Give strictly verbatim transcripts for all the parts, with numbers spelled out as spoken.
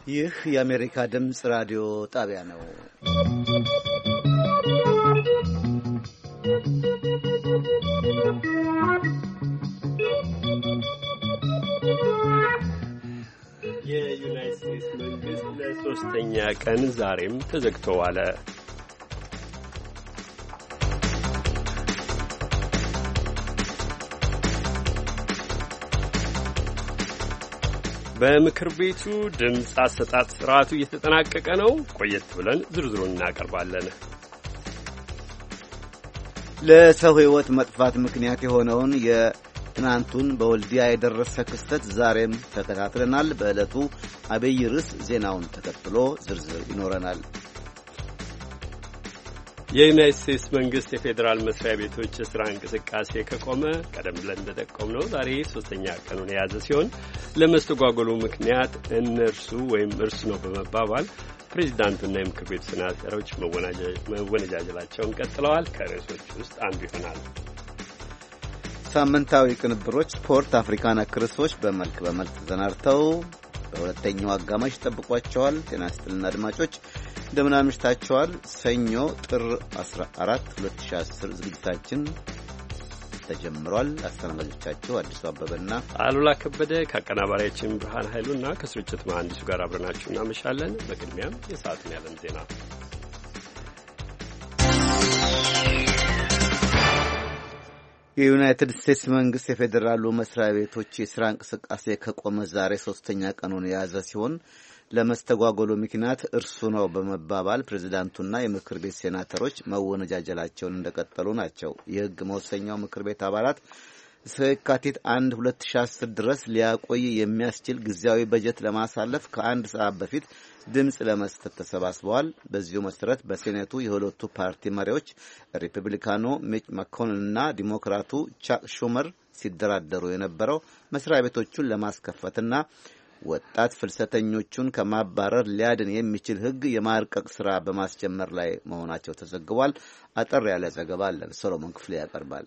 ይህ የአሜሪካ ድምጽ ራዲዮ ጣቢያ ነው። የዩናይትድ ስቴትስ መንግስት ለሶስተኛ ቀን ዛሬም ተዘግቶ ዋለ። በምክር ቤቱ ድምፅ አሰጣጥ ስርዓቱ እየተጠናቀቀ ነው። ቆየት ብለን ዝርዝሩን እናቀርባለን። ለሰው ሕይወት መጥፋት ምክንያት የሆነውን የትናንቱን በወልዲያ የደረሰ ክስተት ዛሬም ተከታትለናል። በዕለቱ አብይ ርዕስ ዜናውን ተከትሎ ዝርዝር ይኖረናል። የዩናይትድ ስቴትስ መንግስት የፌዴራል መስሪያ ቤቶች የሥራ እንቅስቃሴ ከቆመ ቀደም ብለን እንደጠቆምነው ዛሬ ሶስተኛ ቀኑን የያዘ ሲሆን ለመስተጓጎሉ ምክንያት እነርሱ ወይም እርሱ ነው በመባባል ፕሬዚዳንቱና የምክር ቤቱ ሴናተሮች መወነጃጀላቸውን ቀጥለዋል። ከርዕሶች ውስጥ አንዱ ይሆናል። ሳምንታዊ ቅንብሮች፣ ስፖርት፣ አፍሪካ ነክ ርዕሶች በመልክ በመልክ ተሰናድተው በሁለተኛው አጋማሽ ይጠብቋቸዋል። ጤና ይስጥልን አድማጮች እንደምን አምሽታችኋል። ሰኞ ጥር አስራ አራት ሁለት ሺህ አስር ዝግጅታችን ተጀምሯል። አስተናጋጆቻችሁ አዲሱ አበበና አሉላ ከበደ ከአቀናባሪያችን ብርሃን ኃይሉና ከስርጭት መሐንዲሱ ጋር አብረናችሁ እናመሻለን። በቅድሚያም የሰዓቱን ያለም ዜና። የዩናይትድ ስቴትስ መንግስት የፌዴራሉ መስሪያ ቤቶች የሥራ እንቅስቃሴ ከቆመ ዛሬ ሶስተኛ ቀኑን የያዘ ሲሆን ለመስተጓጎሉ ምክንያት እርሱ ነው በመባባል ፕሬዝዳንቱና የምክር ቤት ሴናተሮች መወነጃጀላቸውን እንደቀጠሉ ናቸው። የሕግ መወሰኛው ምክር ቤት አባላት እስከ የካቲት አንድ ሁለት ሺህ አስር ድረስ ሊያቆይ የሚያስችል ጊዜያዊ በጀት ለማሳለፍ ከአንድ ሰዓት በፊት ድምፅ ለመስጠት ተሰባስበዋል። በዚሁ መሰረት በሴኔቱ የሁለቱ ፓርቲ መሪዎች ሪፐብሊካኑ ሚች ማኮኔልና ዲሞክራቱ ቻክ ሹመር ሲደራደሩ የነበረው መስሪያ ቤቶቹን ለማስከፈትና ወጣት ፍልሰተኞቹን ከማባረር ሊያድን የሚችል ሕግ የማርቀቅ ሥራ በማስጀመር ላይ መሆናቸው ተዘግቧል። አጠር ያለ ዘገባ አለን። ሰሎሞን ክፍሌ ያቀርባል።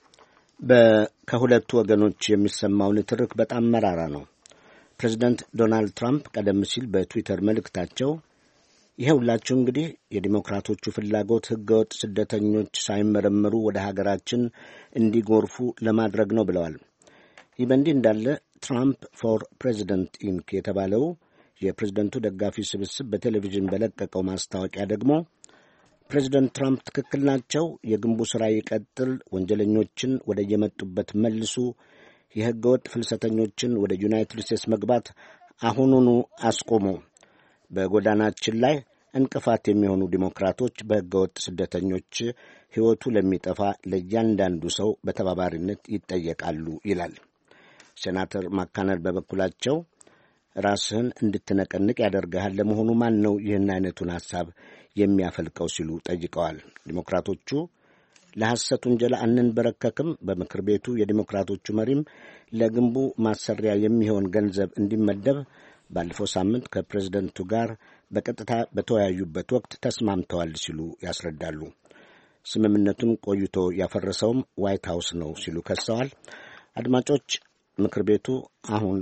ከሁለቱ ወገኖች የሚሰማው ንትርክ በጣም መራራ ነው። ፕሬዚደንት ዶናልድ ትራምፕ ቀደም ሲል በትዊተር መልእክታቸው ይኸውላችሁ እንግዲህ የዲሞክራቶቹ ፍላጎት ሕገወጥ ስደተኞች ሳይመረመሩ ወደ ሀገራችን እንዲጎርፉ ለማድረግ ነው ብለዋል። ይህ በእንዲህ እንዳለ ትራምፕ ፎር ፕሬዚደንት ኢንክ የተባለው የፕሬዝደንቱ ደጋፊ ስብስብ በቴሌቪዥን በለቀቀው ማስታወቂያ ደግሞ ፕሬዝደንት ትራምፕ ትክክል ናቸው፣ የግንቡ ሥራ ይቀጥል፣ ወንጀለኞችን ወደ የመጡበት መልሱ፣ የሕገወጥ ፍልሰተኞችን ወደ ዩናይትድ ስቴትስ መግባት አሁኑኑ አስቆሙ፣ በጎዳናችን ላይ እንቅፋት የሚሆኑ ዲሞክራቶች በሕገወጥ ስደተኞች ሕይወቱ ለሚጠፋ ለእያንዳንዱ ሰው በተባባሪነት ይጠየቃሉ ይላል። ሴናተር ማካነል በበኩላቸው ራስህን እንድትነቀንቅ ያደርግሃል፣ ለመሆኑ ማን ነው ይህን አይነቱን ሐሳብ የሚያፈልቀው ሲሉ ጠይቀዋል። ዲሞክራቶቹ ለሐሰት ውንጀላ አንንበረከክም፣ በምክር ቤቱ የዲሞክራቶቹ መሪም ለግንቡ ማሰሪያ የሚሆን ገንዘብ እንዲመደብ ባለፈው ሳምንት ከፕሬዝደንቱ ጋር በቀጥታ በተወያዩበት ወቅት ተስማምተዋል ሲሉ ያስረዳሉ። ስምምነቱን ቆይቶ ያፈረሰውም ዋይት ሃውስ ነው ሲሉ ከሰዋል። አድማጮች ምክር ቤቱ አሁን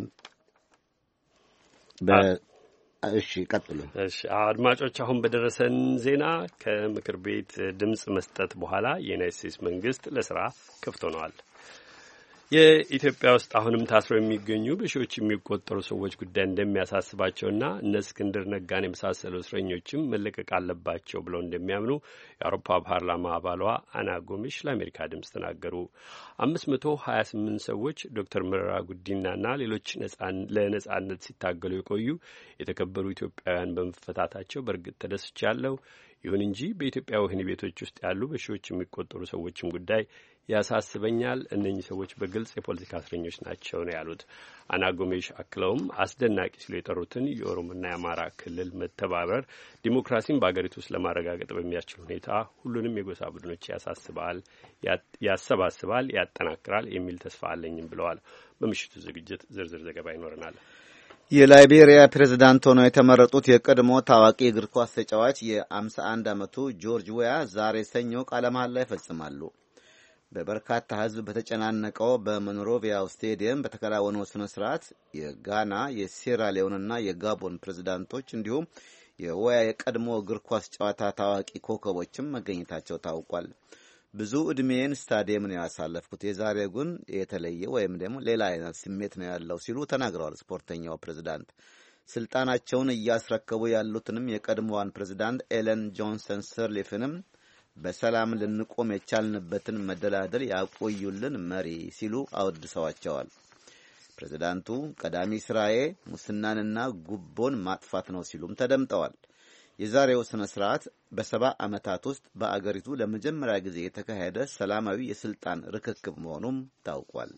በ እሺ ቀጥሉ። እሺ አድማጮች አሁን በደረሰን ዜና ከምክር ቤት ድምጽ መስጠት በኋላ የዩናይትድ ስቴትስ መንግስት ለስራ ክፍት ሆነዋል። የኢትዮጵያ ውስጥ አሁንም ታስረው የሚገኙ በሺዎች የሚቆጠሩ ሰዎች ጉዳይ እንደሚያሳስባቸውና እነ እስክንድር ነጋን የመሳሰሉ እስረኞችም መለቀቅ አለባቸው ብለው እንደሚያምኑ የአውሮፓ ፓርላማ አባሏ አና ጎሜሽ ለአሜሪካ ድምፅ ተናገሩ። አምስት መቶ ሀያ ስምንት ሰዎች ዶክተር መረራ ጉዲናና ሌሎች ለነጻነት ሲታገሉ የቆዩ የተከበሩ ኢትዮጵያውያን በመፈታታቸው በእርግጥ ተደስቻለሁ። ይሁን እንጂ በኢትዮጵያ ወህኒ ቤቶች ውስጥ ያሉ በሺዎች የሚቆጠሩ ሰዎችም ጉዳይ ያሳስበኛል። እነኚህ ሰዎች በግልጽ የፖለቲካ እስረኞች ናቸው ነው ያሉት። አና ጎሜሽ አክለውም አስደናቂ ሲሉ የጠሩትን የኦሮሞና የአማራ ክልል መተባበር ዲሞክራሲን በአገሪቱ ውስጥ ለማረጋገጥ በሚያስችል ሁኔታ ሁሉንም የጎሳ ቡድኖች ያሳስባል፣ ያሰባስባል፣ ያጠናክራል የሚል ተስፋ አለኝም ብለዋል። በምሽቱ ዝግጅት ዝርዝር ዘገባ ይኖረናል። የላይቤሪያ ፕሬዝዳንት ሆነው የተመረጡት የቀድሞ ታዋቂ እግር ኳስ ተጫዋች የአምሳ አንድ ዓመቱ ጆርጅ ዌያ ዛሬ ሰኞ ቃለ መሃላ ይፈጽማሉ። በበርካታ ሕዝብ በተጨናነቀው በሞንሮቪያው ስቴዲየም በተከናወነው ስነ ስርዓት የጋና የሴራሊዮንና የጋቦን ፕሬዝዳንቶች እንዲሁም የወያ የቀድሞ እግር ኳስ ጨዋታ ታዋቂ ኮከቦችም መገኘታቸው ታውቋል። ብዙ ዕድሜን ስታዲየም ነው ያሳለፍኩት፣ የዛሬ ግን የተለየ ወይም ደግሞ ሌላ አይነት ስሜት ነው ያለው ሲሉ ተናግረዋል። ስፖርተኛው ፕሬዝዳንት ስልጣናቸውን እያስረከቡ ያሉትንም የቀድሞዋን ፕሬዝዳንት ኤለን ጆንሰን ሰርሊፍንም በሰላም ልንቆም የቻልንበትን መደላደል ያቆዩልን መሪ ሲሉ አወድሰዋቸዋል። ፕሬዝዳንቱ ቀዳሚ ስራዬ ሙስናንና ጉቦን ማጥፋት ነው ሲሉም ተደምጠዋል። የዛሬው ስነ ስርዓት በሰባ ዓመታት ውስጥ በአገሪቱ ለመጀመሪያ ጊዜ የተካሄደ ሰላማዊ የስልጣን ርክክብ መሆኑም ታውቋል።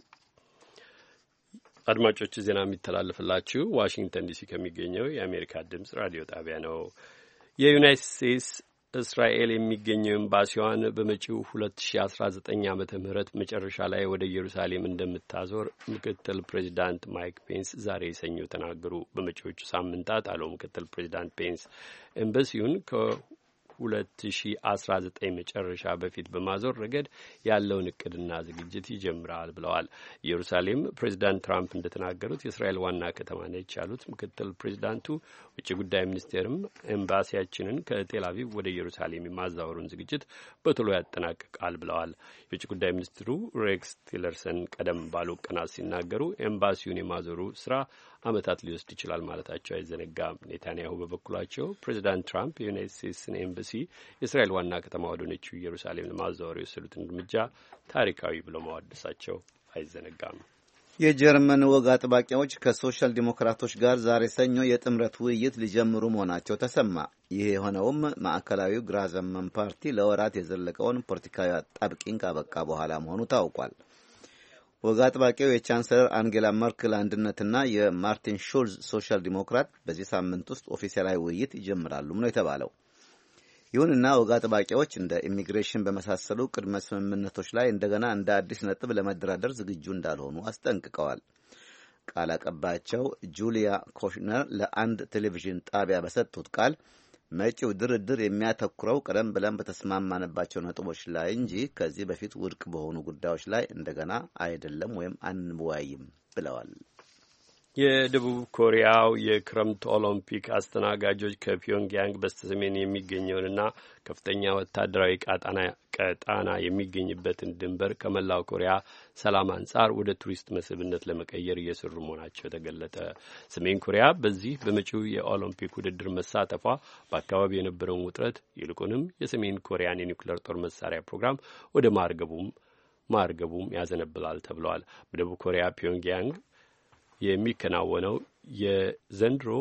አድማጮች ዜና የሚተላለፍላችሁ ዋሽንግተን ዲሲ ከሚገኘው የአሜሪካ ድምጽ ራዲዮ ጣቢያ ነው። የዩናይትድ ስቴትስ እስራኤል የሚገኘው ኤምባሲዋን በመጪው ሁለት ሺ አስራ ዘጠኝ ዓመተ ምህረት መጨረሻ ላይ ወደ ኢየሩሳሌም እንደምታዞር ምክትል ፕሬዚዳንት ማይክ ፔንስ ዛሬ ሰኞ ተናገሩ። በመጪዎቹ ሳምንታት አለው ምክትል ፕሬዚዳንት ፔንስ ኤምባሲውን ከሁለት ሺ አስራ ዘጠኝ መጨረሻ በፊት በማዞር ረገድ ያለውን እቅድና ዝግጅት ይጀምራል ብለዋል። ኢየሩሳሌም ፕሬዚዳንት ትራምፕ እንደተናገሩት የእስራኤል ዋና ከተማ ነች ያሉት ምክትል ፕሬዚዳንቱ ውጭ ጉዳይ ሚኒስቴርም ኤምባሲያችንን ከቴል አቪቭ ወደ ኢየሩሳሌም የማዛወሩን ዝግጅት በቶሎ ያጠናቅቃል ብለዋል። የውጭ ጉዳይ ሚኒስትሩ ሬክስ ቲለርሰን ቀደም ባሉ ቀናት ሲናገሩ ኤምባሲውን የማዞሩ ስራ ዓመታት ሊወስድ ይችላል ማለታቸው አይዘነጋም። ኔታንያሁ በበኩላቸው ፕሬዚዳንት ትራምፕ የዩናይትድ ስቴትስን ኤምባሲ የእስራኤል ዋና ከተማ ወደሆነችው ኢየሩሳሌም ለማዛወር የወሰዱትን እርምጃ ታሪካዊ ብለው ማወደሳቸው አይዘነጋም። የጀርመን ወግ አጥባቂዎች ከሶሻል ዲሞክራቶች ጋር ዛሬ ሰኞ የጥምረት ውይይት ሊጀምሩ መሆናቸው ተሰማ። ይህ የሆነውም ማዕከላዊው ግራ ዘመም ፓርቲ ለወራት የዘለቀውን ፖለቲካዊ አጣብቂኝ ካበቃ በኋላ መሆኑ ታውቋል። ወግ አጥባቂው የቻንሰለር አንጌላ መርክል አንድነትና የማርቲን ሹልዝ ሶሻል ዲሞክራት በዚህ ሳምንት ውስጥ ኦፊሴላዊ ውይይት ይጀምራሉም ነው የተባለው። ይሁንና ወግ አጥባቂዎች እንደ ኢሚግሬሽን በመሳሰሉ ቅድመ ስምምነቶች ላይ እንደገና እንደ አዲስ ነጥብ ለመደራደር ዝግጁ እንዳልሆኑ አስጠንቅቀዋል። ቃል አቀባያቸው ጁሊያ ኮሽነር ለአንድ ቴሌቪዥን ጣቢያ በሰጡት ቃል መጪው ድርድር የሚያተኩረው ቀደም ብለን በተስማማንባቸው ነጥቦች ላይ እንጂ ከዚህ በፊት ውድቅ በሆኑ ጉዳዮች ላይ እንደገና አይደለም ወይም አንወያይም ብለዋል። የደቡብ ኮሪያው የክረምት ኦሎምፒክ አስተናጋጆች ከፒዮንግያንግ በስተሰሜን የሚገኘውንና ከፍተኛ ወታደራዊ ቀጣና የሚገኝበትን ድንበር ከመላው ኮሪያ ሰላም አንጻር ወደ ቱሪስት መስህብነት ለመቀየር እየሰሩ መሆናቸው ተገለጠ። ሰሜን ኮሪያ በዚህ በመጪው የኦሎምፒክ ውድድር መሳተፏ በአካባቢ የነበረውን ውጥረት ይልቁንም የሰሜን ኮሪያን የኒውክሌር ጦር መሳሪያ ፕሮግራም ወደ ማርገቡም ማርገቡም ያዘነብላል ተብለዋል። በደቡብ ኮሪያ ፒዮንግያንግ የሚከናወነው የዘንድሮ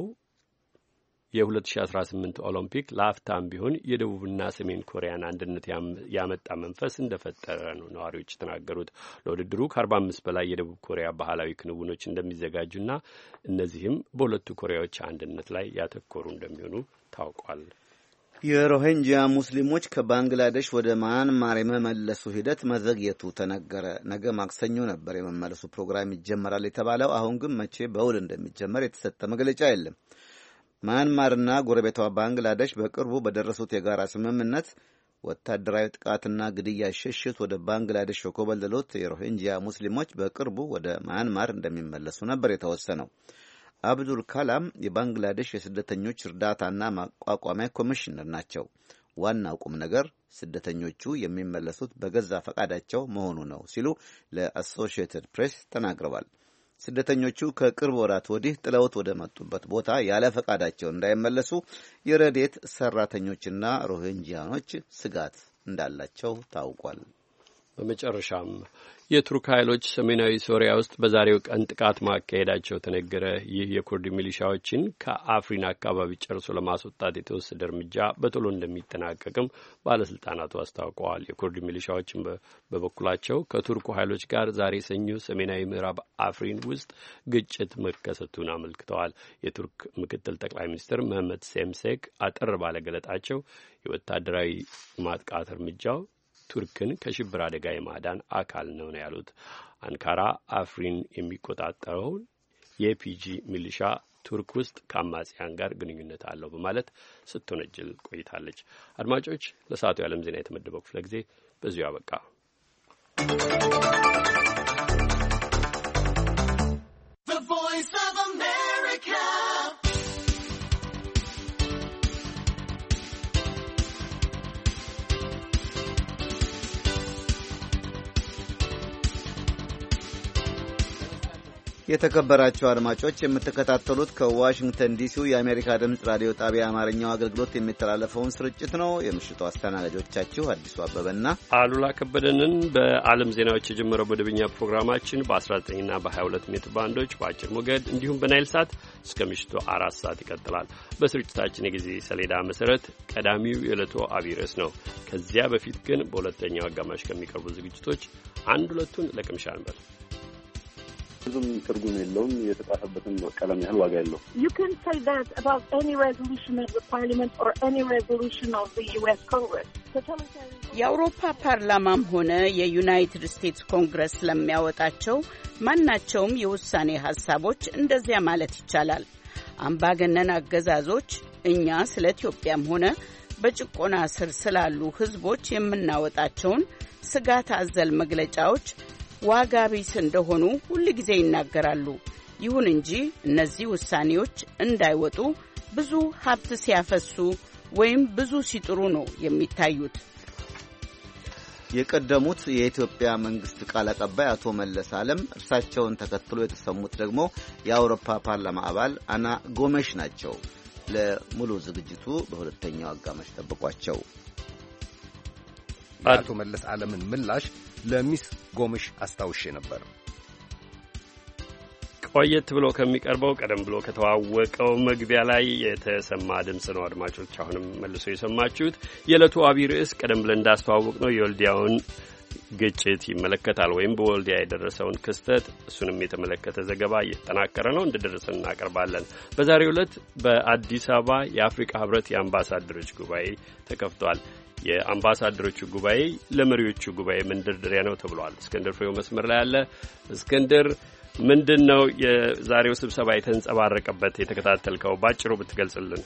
የሁለት ሺ አስራ ስምንት ኦሎምፒክ ለአፍታም ቢሆን የደቡብና ሰሜን ኮሪያን አንድነት ያመጣ መንፈስ እንደፈጠረ ነው ነዋሪዎች የተናገሩት። ለውድድሩ ከአርባ አምስት በላይ የደቡብ ኮሪያ ባህላዊ ክንውኖች እንደሚዘጋጁና እነዚህም በሁለቱ ኮሪያዎች አንድነት ላይ ያተኮሩ እንደሚሆኑ ታውቋል። የሮሂንጂያ ሙስሊሞች ከባንግላዴሽ ወደ ማያንማር የመመለሱ ሂደት መዘግየቱ ተነገረ። ነገ ማክሰኞ ነበር የመመለሱ ፕሮግራም ይጀመራል የተባለው። አሁን ግን መቼ በውል እንደሚጀመር የተሰጠ መግለጫ የለም። ማያንማርና ጎረቤቷ ባንግላዴሽ በቅርቡ በደረሱት የጋራ ስምምነት ወታደራዊ ጥቃትና ግድያ ሽሽት ወደ ባንግላዴሽ የኮበለሉት የሮሂንጂያ ሙስሊሞች በቅርቡ ወደ ማያንማር እንደሚመለሱ ነበር የተወሰነው። አብዱል ካላም የባንግላዴሽ የስደተኞች እርዳታና ማቋቋሚያ ኮሚሽነር ናቸው። ዋናው ቁም ነገር ስደተኞቹ የሚመለሱት በገዛ ፈቃዳቸው መሆኑ ነው ሲሉ ለአሶሺየትድ ፕሬስ ተናግረዋል። ስደተኞቹ ከቅርብ ወራት ወዲህ ጥለውት ወደ መጡበት ቦታ ያለ ፈቃዳቸው እንዳይመለሱ የረዴት ሰራተኞችና ሮሂንጂያኖች ስጋት እንዳላቸው ታውቋል። በመጨረሻም የቱርክ ኃይሎች ሰሜናዊ ሶሪያ ውስጥ በዛሬው ቀን ጥቃት ማካሄዳቸው ተነገረ። ይህ የኩርድ ሚሊሻዎችን ከአፍሪን አካባቢ ጨርሶ ለማስወጣት የተወሰደ እርምጃ በቶሎ እንደሚጠናቀቅም ባለስልጣናቱ አስታውቀዋል። የኩርድ ሚሊሻዎችን በበኩላቸው ከቱርኩ ኃይሎች ጋር ዛሬ ሰኞ ሰሜናዊ ምዕራብ አፍሪን ውስጥ ግጭት መከሰቱን አመልክተዋል። የቱርክ ምክትል ጠቅላይ ሚኒስትር መህመት ሴምሴክ አጠር ባለ ገለጣቸው የወታደራዊ ማጥቃት እርምጃው ቱርክን ከሽብር አደጋ የማዳን አካል ነው ነው ያሉት። አንካራ አፍሪን የሚቆጣጠረውን የፒጂ ሚሊሻ ቱርክ ውስጥ ከአማጽያን ጋር ግንኙነት አለው በማለት ስትወነጅል ቆይታለች። አድማጮች፣ ለሰዓቱ የዓለም ዜና የተመደበው ክፍለ ጊዜ በዚሁ አበቃ። የተከበራችሁ አድማጮች የምትከታተሉት ከዋሽንግተን ዲሲው የአሜሪካ ድምጽ ራዲዮ ጣቢያ አማርኛው አገልግሎት የሚተላለፈውን ስርጭት ነው። የምሽቱ አስተናጋጆቻችሁ አዲሱ አበበና አሉላ ከበደንን። በዓለም ዜናዎች የጀመረው መደበኛ ፕሮግራማችን በ19 እና በ22 ሜትር ባንዶች በአጭር ሞገድ እንዲሁም በናይል ሳት እስከ ምሽቱ አራት ሰዓት ይቀጥላል። በስርጭታችን የጊዜ ሰሌዳ መሰረት ቀዳሚው የዕለቱ አብይ ርዕስ ነው። ከዚያ በፊት ግን በሁለተኛው አጋማሽ ከሚቀርቡ ዝግጅቶች አንድ ሁለቱን ለቅምሻ እንበል። ብዙም ትርጉም የለውም። የተጻፈበትን ቀለም ያህል ዋጋ የለውም። You can say that about any resolution of the parliament or any resolution of the U S Congress. የአውሮፓ ፓርላማም ሆነ የዩናይትድ ስቴትስ ኮንግረስ ለሚያወጣቸው ማናቸውም የውሳኔ ሐሳቦች እንደዚያ ማለት ይቻላል። አምባገነን አገዛዞች እኛ ስለ ኢትዮጵያም ሆነ በጭቆና ስር ስላሉ ሕዝቦች የምናወጣቸውን ስጋት አዘል መግለጫዎች ዋጋ ቢስ እንደሆኑ ሁሉ ጊዜ ይናገራሉ። ይሁን እንጂ እነዚህ ውሳኔዎች እንዳይወጡ ብዙ ሀብት ሲያፈሱ ወይም ብዙ ሲጥሩ ነው የሚታዩት። የቀደሙት የኢትዮጵያ መንግስት ቃል አቀባይ አቶ መለስ አለም፣ እርሳቸውን ተከትሎ የተሰሙት ደግሞ የአውሮፓ ፓርላማ አባል አና ጎሜሽ ናቸው። ለሙሉ ዝግጅቱ በሁለተኛው አጋማሽ ጠብቋቸው። አቶ መለስ አለምን ምላሽ ለሚስ ጎሜሽ አስታውሼ ነበር። ቆየት ብሎ ከሚቀርበው ቀደም ብሎ ከተዋወቀው መግቢያ ላይ የተሰማ ድምጽ ነው። አድማጮች አሁንም መልሶ የሰማችሁት የዕለቱ አብይ ርዕስ ቀደም ብለን እንዳስተዋወቅ ነው የወልዲያውን ግጭት ይመለከታል። ወይም በወልዲያ የደረሰውን ክስተት እሱንም የተመለከተ ዘገባ እየተጠናከረ ነው፣ እንደደረሰን እናቀርባለን። በዛሬው ዕለት በአዲስ አበባ የአፍሪካ ህብረት የአምባሳደሮች ጉባኤ ተከፍቷል። የአምባሳደሮቹ ጉባኤ ለመሪዎቹ ጉባኤ መንደርደሪያ ነው ተብሏል። እስክንድር ፍሬው መስመር ላይ አለ። እስክንድር፣ ምንድን ነው የዛሬው ስብሰባ የተንጸባረቀበት የተከታተልከው? ባጭሩ ብትገልጽልን።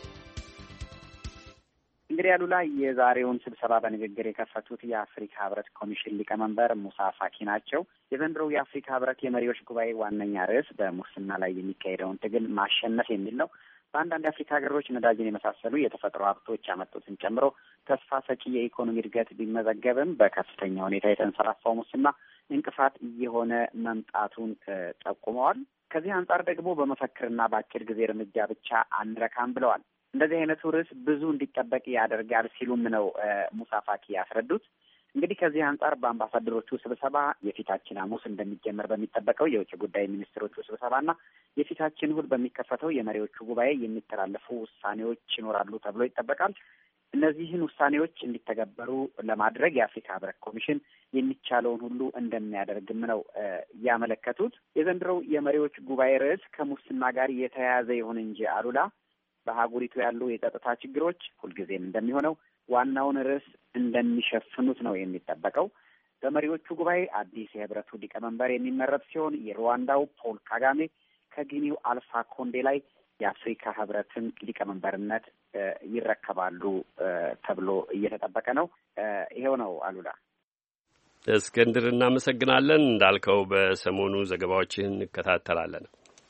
እንግዲህ አሉላ፣ የዛሬውን ስብሰባ በንግግር የከፈቱት የአፍሪካ ህብረት ኮሚሽን ሊቀመንበር ሙሳ ፋኪ ናቸው። የዘንድሮው የአፍሪካ ህብረት የመሪዎች ጉባኤ ዋነኛ ርዕስ በሙስና ላይ የሚካሄደውን ትግል ማሸነፍ የሚል ነው። በአንዳንድ የአፍሪካ ሀገሮች ነዳጅን የመሳሰሉ የተፈጥሮ ሀብቶች ያመጡትን ጨምሮ ተስፋ ሰጪ የኢኮኖሚ እድገት ቢመዘገብም በከፍተኛ ሁኔታ የተንሰራፋው ሙስና እንቅፋት እየሆነ መምጣቱን ጠቁመዋል። ከዚህ አንጻር ደግሞ በመፈክርና በአጭር ጊዜ እርምጃ ብቻ አንረካም ብለዋል። እንደዚህ አይነቱ ርዕስ ብዙ እንዲጠበቅ ያደርጋል ሲሉም ነው ሙሳ ፋኪ ያስረዱት። እንግዲህ ከዚህ አንጻር በአምባሳደሮቹ ስብሰባ የፊታችን ሐሙስ እንደሚጀመር በሚጠበቀው የውጭ ጉዳይ ሚኒስትሮቹ ስብሰባና የፊታችን እሁድ በሚከፈተው የመሪዎቹ ጉባኤ የሚተላለፉ ውሳኔዎች ይኖራሉ ተብሎ ይጠበቃል። እነዚህን ውሳኔዎች እንዲተገበሩ ለማድረግ የአፍሪካ ህብረት ኮሚሽን የሚቻለውን ሁሉ እንደሚያደርግም ነው ያመለከቱት። የዘንድሮው የመሪዎች ጉባኤ ርዕስ ከሙስና ጋር የተያያዘ ይሁን እንጂ አሉላ፣ በአህጉሪቱ ያሉ የጸጥታ ችግሮች ሁልጊዜም እንደሚሆነው ዋናውን ርዕስ እንደሚሸፍኑት ነው የሚጠበቀው። በመሪዎቹ ጉባኤ አዲስ የህብረቱ ሊቀመንበር የሚመረጥ ሲሆን የሩዋንዳው ፖል ካጋሜ ከጊኒው አልፋ ኮንዴ ላይ የአፍሪካ ህብረትን ሊቀመንበርነት ይረከባሉ ተብሎ እየተጠበቀ ነው። ይሄው ነው አሉላ። እስክንድር፣ እናመሰግናለን። እንዳልከው በሰሞኑ ዘገባዎችን እንከታተላለን።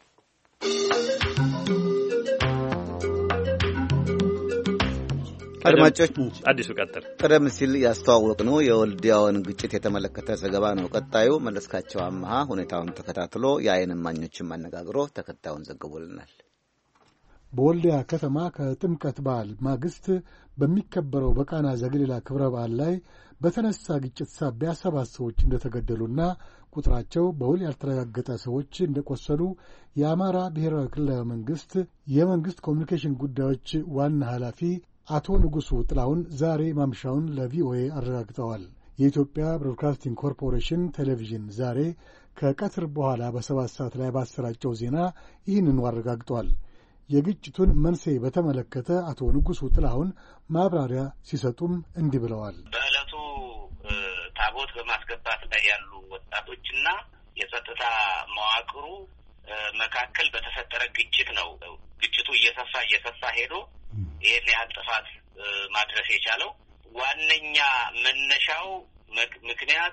አድማጮች፣ አዲሱ ቀጥል። ቀደም ሲል ያስተዋወቅነው የወልዲያውን ግጭት የተመለከተ ዘገባ ነው። ቀጣዩ መለስካቸው አመሃ ሁኔታውን ተከታትሎ የዓይን እማኞችን አነጋግሮ ተከታዩን ዘግቦልናል። በወልዲያ ከተማ ከጥምቀት በዓል ማግስት በሚከበረው በቃና ዘገሊላ ክብረ በዓል ላይ በተነሳ ግጭት ሳቢያ ሰባት ሰዎች እንደተገደሉና ቁጥራቸው በውል ያልተረጋገጠ ሰዎች እንደቆሰሉ የአማራ ብሔራዊ ክልላዊ መንግሥት የመንግሥት ኮሚኒኬሽን ጉዳዮች ዋና ኃላፊ አቶ ንጉሡ ጥላሁን ዛሬ ማምሻውን ለቪኦኤ አረጋግጠዋል። የኢትዮጵያ ብሮድካስቲንግ ኮርፖሬሽን ቴሌቪዥን ዛሬ ከቀትር በኋላ በሰባት ሰዓት ላይ ባሰራጨው ዜና ይህንኑ አረጋግጠዋል። የግጭቱን መንስኤ በተመለከተ አቶ ንጉሡ ጥላሁን ማብራሪያ ሲሰጡም እንዲህ ብለዋል። በዕለቱ ታቦት በማስገባት ላይ ያሉ ወጣቶችና የጸጥታ መዋቅሩ መካከል በተፈጠረ ግጭት ነው። ግጭቱ እየሰፋ እየሰፋ ሄዶ ይህን ያህል ጥፋት ማድረስ የቻለው ዋነኛ መነሻው ምክንያት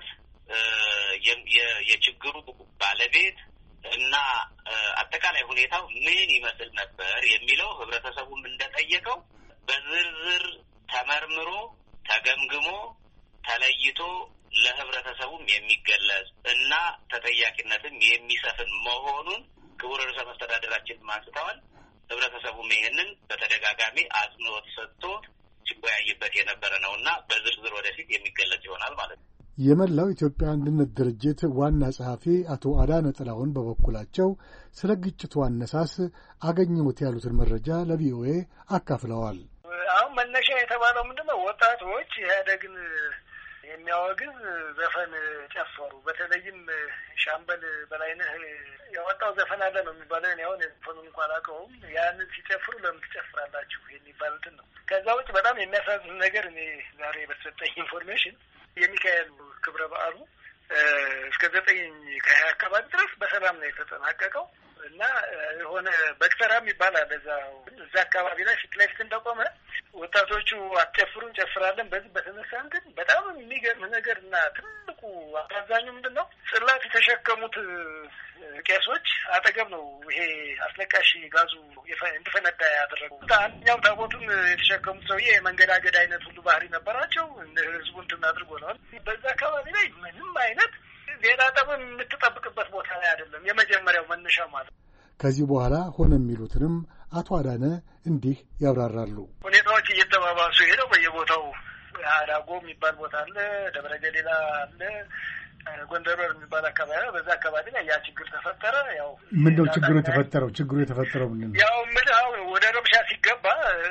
የችግሩ ባለቤት እና አጠቃላይ ሁኔታው ምን ይመስል ነበር የሚለው ህብረተሰቡም እንደጠየቀው በዝርዝር ተመርምሮ ተገምግሞ ተለይቶ ለህብረተሰቡም የሚገለጽ እና ተጠያቂነትም የሚሰፍን መሆኑን ክቡር ርዕሰ መስተዳድራችን አንስተዋል። ህብረተሰቡም ይህንን በተደጋጋሚ አጽንኦት ሰጥቶ ሲወያይበት የነበረ ነውና በዝርዝር ወደፊት የሚገለጽ ይሆናል ማለት ነው። የመላው ኢትዮጵያ አንድነት ድርጅት ዋና ጸሐፊ አቶ አዳነ ጥላሁን በበኩላቸው ስለ ግጭቱ አነሳስ አገኘሁት ያሉትን መረጃ ለቪኦኤ አካፍለዋል። አሁን መነሻ የተባለው ምንድነው? ወጣቶች ኢህአዴግን የሚያወግዝ ዘፈን ጨፈሩ። በተለይም ሻምበል በላይነህ ያወጣው ዘፈን አለ ነው የሚባለው። እኔ አሁን ዘፈኑን እንኳን አላውቀውም። ያንን ሲጨፍሩ ለምን ትጨፍራላችሁ የሚባሉትን ነው። ከዛ ውጭ በጣም የሚያሳዝን ነገር እኔ ዛሬ በተሰጠኝ ኢንፎርሜሽን የሚካኤል ክብረ በዓሉ እስከ ዘጠኝ ከሀያ አካባቢ ድረስ በሰላም ነው የተጠናቀቀው እና የሆነ በክተራም ይባላል እዛ እዛ አካባቢ ላይ ፊት ለፊት እንደቆመ ወጣቶቹ አትጨፍሩ እንጨፍራለን። በዚህ በተነሳ ግን በጣም የሚገርም ነገር እና ትልቁ አሳዛኙ ምንድን ነው? ጽላት የተሸከሙት ቄሶች አጠገብ ነው ይሄ አስለቃሽ ጋዙ እንዲፈነዳ ያደረገው። አንደኛው ታቦቱን የተሸከሙት ሰውዬ የመንገዳገድ አይነት ሁሉ ባህሪ ነበራቸው። ህዝቡ እንትን አድርጎ ነው። በዛ አካባቢ ላይ ምንም አይነት ሌላ ጠብም የምትጠብቅበት ቦታ ላይ አይደለም። የመጀመሪያው መነሻ ማለት ከዚህ በኋላ ሆነ የሚሉትንም አቶ አዳነ እንዲህ ያብራራሉ። ሁኔታዎች እየተባባሱ ሄደው በየቦታው አዳጎ የሚባል ቦታ አለ፣ ደብረ ገሌላ አለ፣ ጎንደር የሚባል አካባቢ በዛ አካባቢ ላይ ያ ችግር ተፈጠረ። ያው ምንድነው ችግሩ የተፈጠረው? ችግሩ የተፈጠረው ምንድነው? ያው ምድሃው ወደ ረብሻ ሲገባ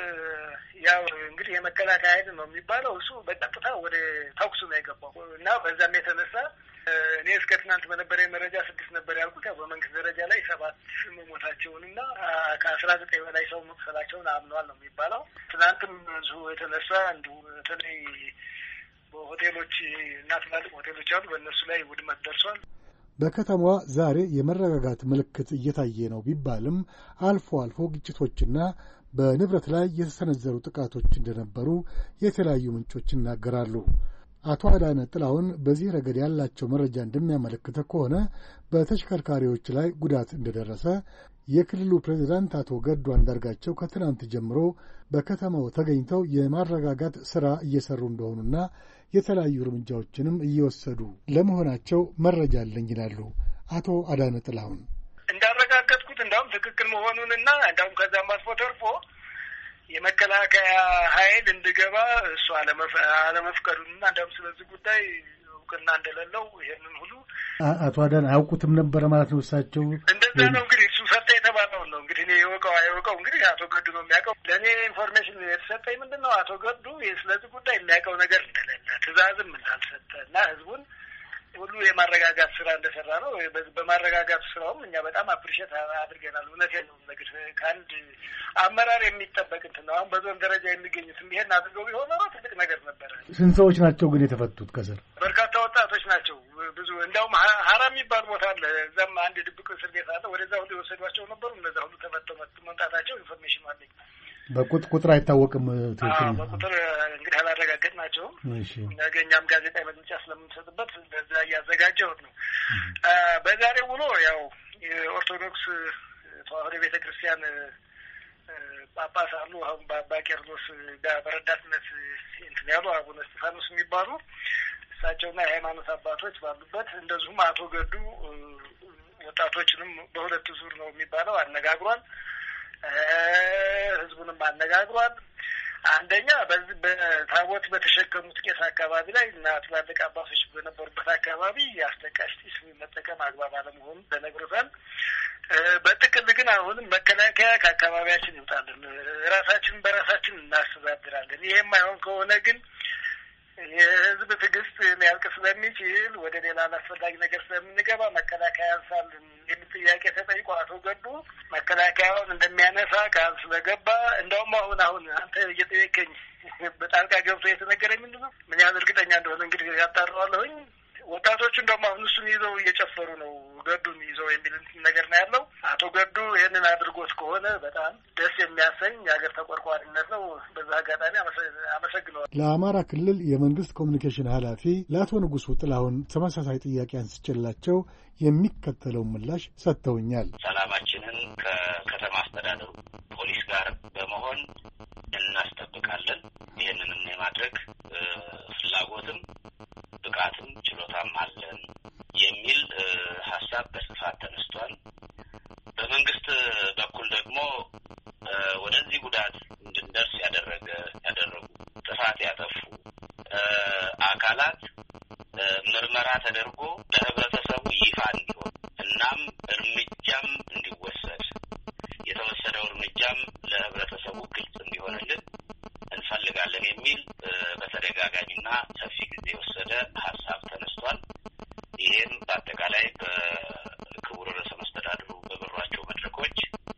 ያው እንግዲህ የመከላከያ ኃይል ነው የሚባለው እሱ በቀጥታ ወደ ተኩሱ ነው የገባው እና በዛም የተነሳ እኔ እስከ ትናንት በነበረ መረጃ ስድስት ነበር ያልኩት። ያው በመንግስት ደረጃ ላይ ሰባት መሞታቸውንና ከአስራ ዘጠኝ በላይ ሰው መቁሰላቸውን አምነዋል ነው የሚባለው። ትናንትም እዚሁ የተነሳ እንዲሁ በተለይ በሆቴሎች እና ትላልቅ ሆቴሎች አሉ፣ በእነሱ ላይ ውድመት ደርሷል። በከተማዋ ዛሬ የመረጋጋት ምልክት እየታየ ነው ቢባልም አልፎ አልፎ ግጭቶችና በንብረት ላይ የተሰነዘሩ ጥቃቶች እንደነበሩ የተለያዩ ምንጮች ይናገራሉ። አቶ አዳነ ጥላሁን በዚህ ረገድ ያላቸው መረጃ እንደሚያመለክተው ከሆነ በተሽከርካሪዎች ላይ ጉዳት እንደደረሰ፣ የክልሉ ፕሬዝዳንት አቶ ገዱ አንዳርጋቸው ከትናንት ጀምሮ በከተማው ተገኝተው የማረጋጋት ሥራ እየሰሩ እንደሆኑና የተለያዩ እርምጃዎችንም እየወሰዱ ለመሆናቸው መረጃ አለኝ ይላሉ አቶ አዳነ ጥላሁን። እንዳረጋገጥኩት እንዳውም ትክክል መሆኑንና እንዳውም ከዛም አልፎ ተርፎ የመከላከያ ኃይል እንዲገባ እሱ አለመፍቀዱንና እንዳውም ስለዚህ ጉዳይ እውቅና እንደሌለው ይሄንን ሁሉ አቶ አዳነ አያውቁትም ነበረ ማለት ነው። እሳቸው እንደዛ ነው እንግዲህ እሱ ሰጠ የተባለውን ነው እንግዲህ እኔ የወቀው አይወቀው እንግዲህ አቶ ገዱ ነው የሚያውቀው። ለእኔ ኢንፎርሜሽን የተሰጠኝ ምንድን ነው አቶ ገዱ ስለዚህ ጉዳይ የሚያውቀው ነገር እንደሌለ ትዕዛዝም እንዳልሰጠ እና ህዝቡን ሁሉ የማረጋጋት ስራ እንደሰራ ነው። በማረጋጋት ስራውም እኛ በጣም አፕሪሼት አድርገናል። እውነቴን ነው ነገር ከአንድ አመራር የሚጠበቅ እንትን ነው። አሁን በዞን ደረጃ የሚገኙትም ይሄን አድርገው ቢሆን ኖሮ ትልቅ ነገር ነበረ። ስንት ሰዎች ናቸው ግን የተፈቱት? ከስር በርካታ ወጣቶች ናቸው። ብዙ እንደውም ሀራ የሚባል ቦታ አለ። እዛም አንድ ድብቅ እስር ቤት አለ። ወደዛ ሁሉ የወሰዷቸው ነበሩ። እነዛ ሁሉ ተፈተው መምጣታቸው ኢንፎርሜሽን አለኝ። በቁጥር አይታወቅም። ትክክል በቁጥር እንግዲህ አላረጋገጥናቸውም። ነገ እኛም ጋዜጣ መግለጫ ስለምንሰጥበት በዛ እያዘጋጀሁት ነው። በዛሬው ውሎ ያው የኦርቶዶክስ ተዋሕዶ ቤተክርስቲያን ጳጳስ አሉ። አሁን በአባ ቄርሎስ ጋር በረዳትነት እንትን ያሉ አቡነ እስጢፋኖስ የሚባሉ እሳቸውና የሃይማኖት አባቶች ባሉበት፣ እንደዚሁም አቶ ገዱ ወጣቶችንም በሁለት ዙር ነው የሚባለው አነጋግሯል። ህዝቡንም አነጋግሯል። አንደኛ በዚህ በታቦት በተሸከሙት ቄስ አካባቢ ላይ እና ትላልቅ አባቶች በነበሩበት አካባቢ የአስለቃሽ ጢስ መጠቀም አግባብ አለመሆኑን ተነግሮታል። በጥቅል ግን አሁንም መከላከያ ከአካባቢያችን ይውጣልን፣ ራሳችንን በራሳችን እናስተዳድራለን። ይሄ የማይሆን ከሆነ ግን የህዝብ ትዕግስት ሊያልቅ ስለሚችል ወደ ሌላ አላስፈላጊ ነገር ስለምንገባ መከላከያ ያንሳልን የሚል ጥያቄ ተጠይቆ አቶ ገዱ መከላከያውን እንደሚያነሳ ቃል ስለገባ እንደውም አሁን አሁን አንተ እየጠየቀኝ በጣልቃ ገብቶ የተነገረኝ ምንድን ነው ምን ያህል እርግጠኛ እንደሆነ እንግዲህ ያጣራዋለሁኝ። ወጣቶቹ እንደውም አሁን እሱን ይዘው እየጨፈሩ ነው ገዱን ይዘው የሚል ነገር ነው ያለው። አቶ ገዱ ይህንን አድርጎት ከሆነ በጣም ደስ የሚያሰኝ የሀገር ተቆርቋሪነት ነው። በዛ አጋጣሚ አመሰግነዋል። ለአማራ ክልል የመንግስት ኮሚኒኬሽን ኃላፊ ለአቶ ንጉሱ ጥላሁን ተመሳሳይ ጥያቄ አንስቼላቸው የሚከተለውን ምላሽ ሰጥተውኛል። ሰላማችንን ከከተማ አስተዳደሩ ፖሊስ ጋር በመሆን እናስጠብቃለን። ይህንንም የማድረግ ፍላጎትም ብቃትም ችሎታም አለን የሚል ሀሳብ በስፋት ተነስቷል። በመንግስት በኩል ደግሞ ወደዚህ ጉዳት እንድንደርስ ያደረገ ያደረጉ ጥፋት ያጠፉ አካላት ምርመራ ተደርጎ ለህብረተሰቡ ይፋ እንዲሆን እናም እርምጃም እንዲወሰድ የተወሰደው እርምጃም ለህብረተሰቡ ግልጽ እንዲሆንልን እንፈልጋለን የሚል በተደጋጋሚና ሰፊ ጊዜ የወሰደ ሀሳብ ተነስቷል። ይህም በአጠቃላይ በክቡር ርዕሰ መስተዳድሩ በመሯቸው መድረኮች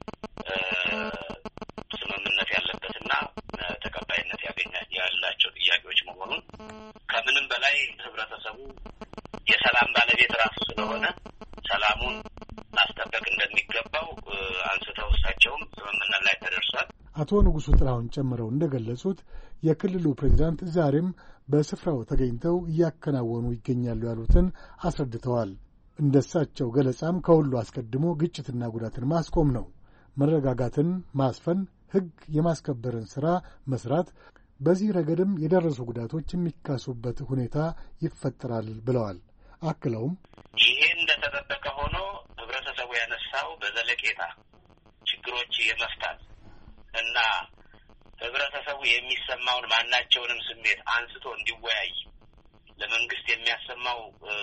ስምምነት ያለበትና ተቀባይነት ያገኛል ያላቸው ጥያቄዎች መሆኑን ከምንም በላይ ህብረተሰቡ የሰላም ባለቤት ራሱ ስለሆነ ሰላሙን ማስጠበቅ እንደሚገባው አንስተው እሳቸውም ስምምነት ላይ ተደርሷል። አቶ ንጉሱ ጥላሁን ጨምረው እንደገለጹት የክልሉ ፕሬዝዳንት ዛሬም በስፍራው ተገኝተው እያከናወኑ ይገኛሉ ያሉትን አስረድተዋል። እንደሳቸው ገለጻም ከሁሉ አስቀድሞ ግጭትና ጉዳትን ማስቆም ነው፣ መረጋጋትን ማስፈን፣ ህግ የማስከበርን ሥራ መስራት፣ በዚህ ረገድም የደረሱ ጉዳቶች የሚካሱበት ሁኔታ ይፈጠራል ብለዋል። አክለውም ይሄ እንደተጠበቀ ሆኖ ህብረተሰቡ ያነሳው በዘለቄታ ችግሮች የመፍታት እና ህብረተሰቡ የሚሰማውን ማናቸውንም ስሜት አንስቶ እንዲወያይ ለመንግስት የሚያሰማው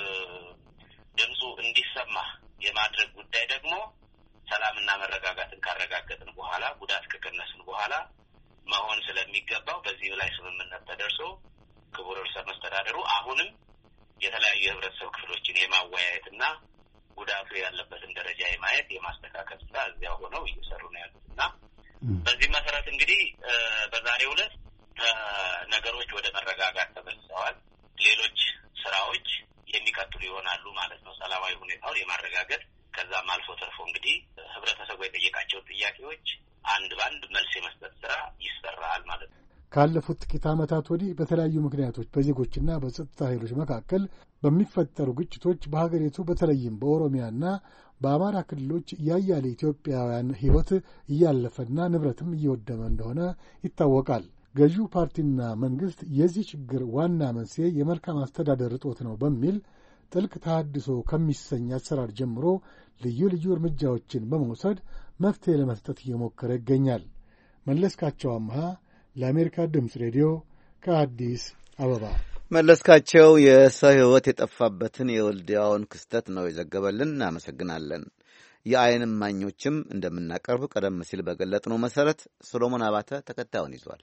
ድምፁ እንዲሰማ የማድረግ ጉዳይ ደግሞ ሰላምና መረጋጋትን ካረጋገጥን በኋላ ጉዳት ከቀነስን በኋላ መሆን ስለሚገባው በዚህ ላይ ስምምነት ተደርሶ ክቡር ርዕሰ መስተዳድሩ አሁንም የተለያዩ የህብረተሰብ ክፍሎችን የማወያየትና ጉዳቱ ያለበትን ደረጃ የማየት የማስተካከል ስራ እዚያ ሆነው እየሰሩ ነው ያሉትና በዚህ መሰረት እንግዲህ በዛሬው ዕለት ነገሮች ወደ መረጋጋት ተመልሰዋል። ሌሎች ስራዎች የሚቀጥሉ ይሆናሉ ማለት ነው። ሰላማዊ ሁኔታውን የማረጋገጥ ከዛም አልፎ ተርፎ እንግዲህ ህብረተሰቡ የጠየቃቸውን ጥያቄዎች አንድ ባንድ መልስ የመስጠት ስራ ይሰራል ማለት ነው። ካለፉት ጥቂት ዓመታት ወዲህ በተለያዩ ምክንያቶች በዜጎችና በጸጥታ ኃይሎች መካከል በሚፈጠሩ ግጭቶች በሀገሪቱ በተለይም በኦሮሚያና በአማራ ክልሎች ያያሌ ኢትዮጵያውያን ሕይወት እያለፈና ንብረትም እየወደመ እንደሆነ ይታወቃል። ገዢው ፓርቲና መንግሥት የዚህ ችግር ዋና መንስኤ የመልካም አስተዳደር እጦት ነው በሚል ጥልቅ ተሃድሶ ከሚሰኝ አሰራር ጀምሮ ልዩ ልዩ እርምጃዎችን በመውሰድ መፍትሔ ለመስጠት እየሞከረ ይገኛል። መለስካቸው አምሃ ለአሜሪካ ድምፅ ሬዲዮ ከአዲስ አበባ። መለስካቸው የሰው ሕይወት የጠፋበትን የወልዲያውን ክስተት ነው የዘገበልን። እናመሰግናለን። የዓይን እማኞችም እንደምናቀርብ ቀደም ሲል በገለጥነው መሠረት ሰሎሞን አባተ ተከታዩን ይዟል።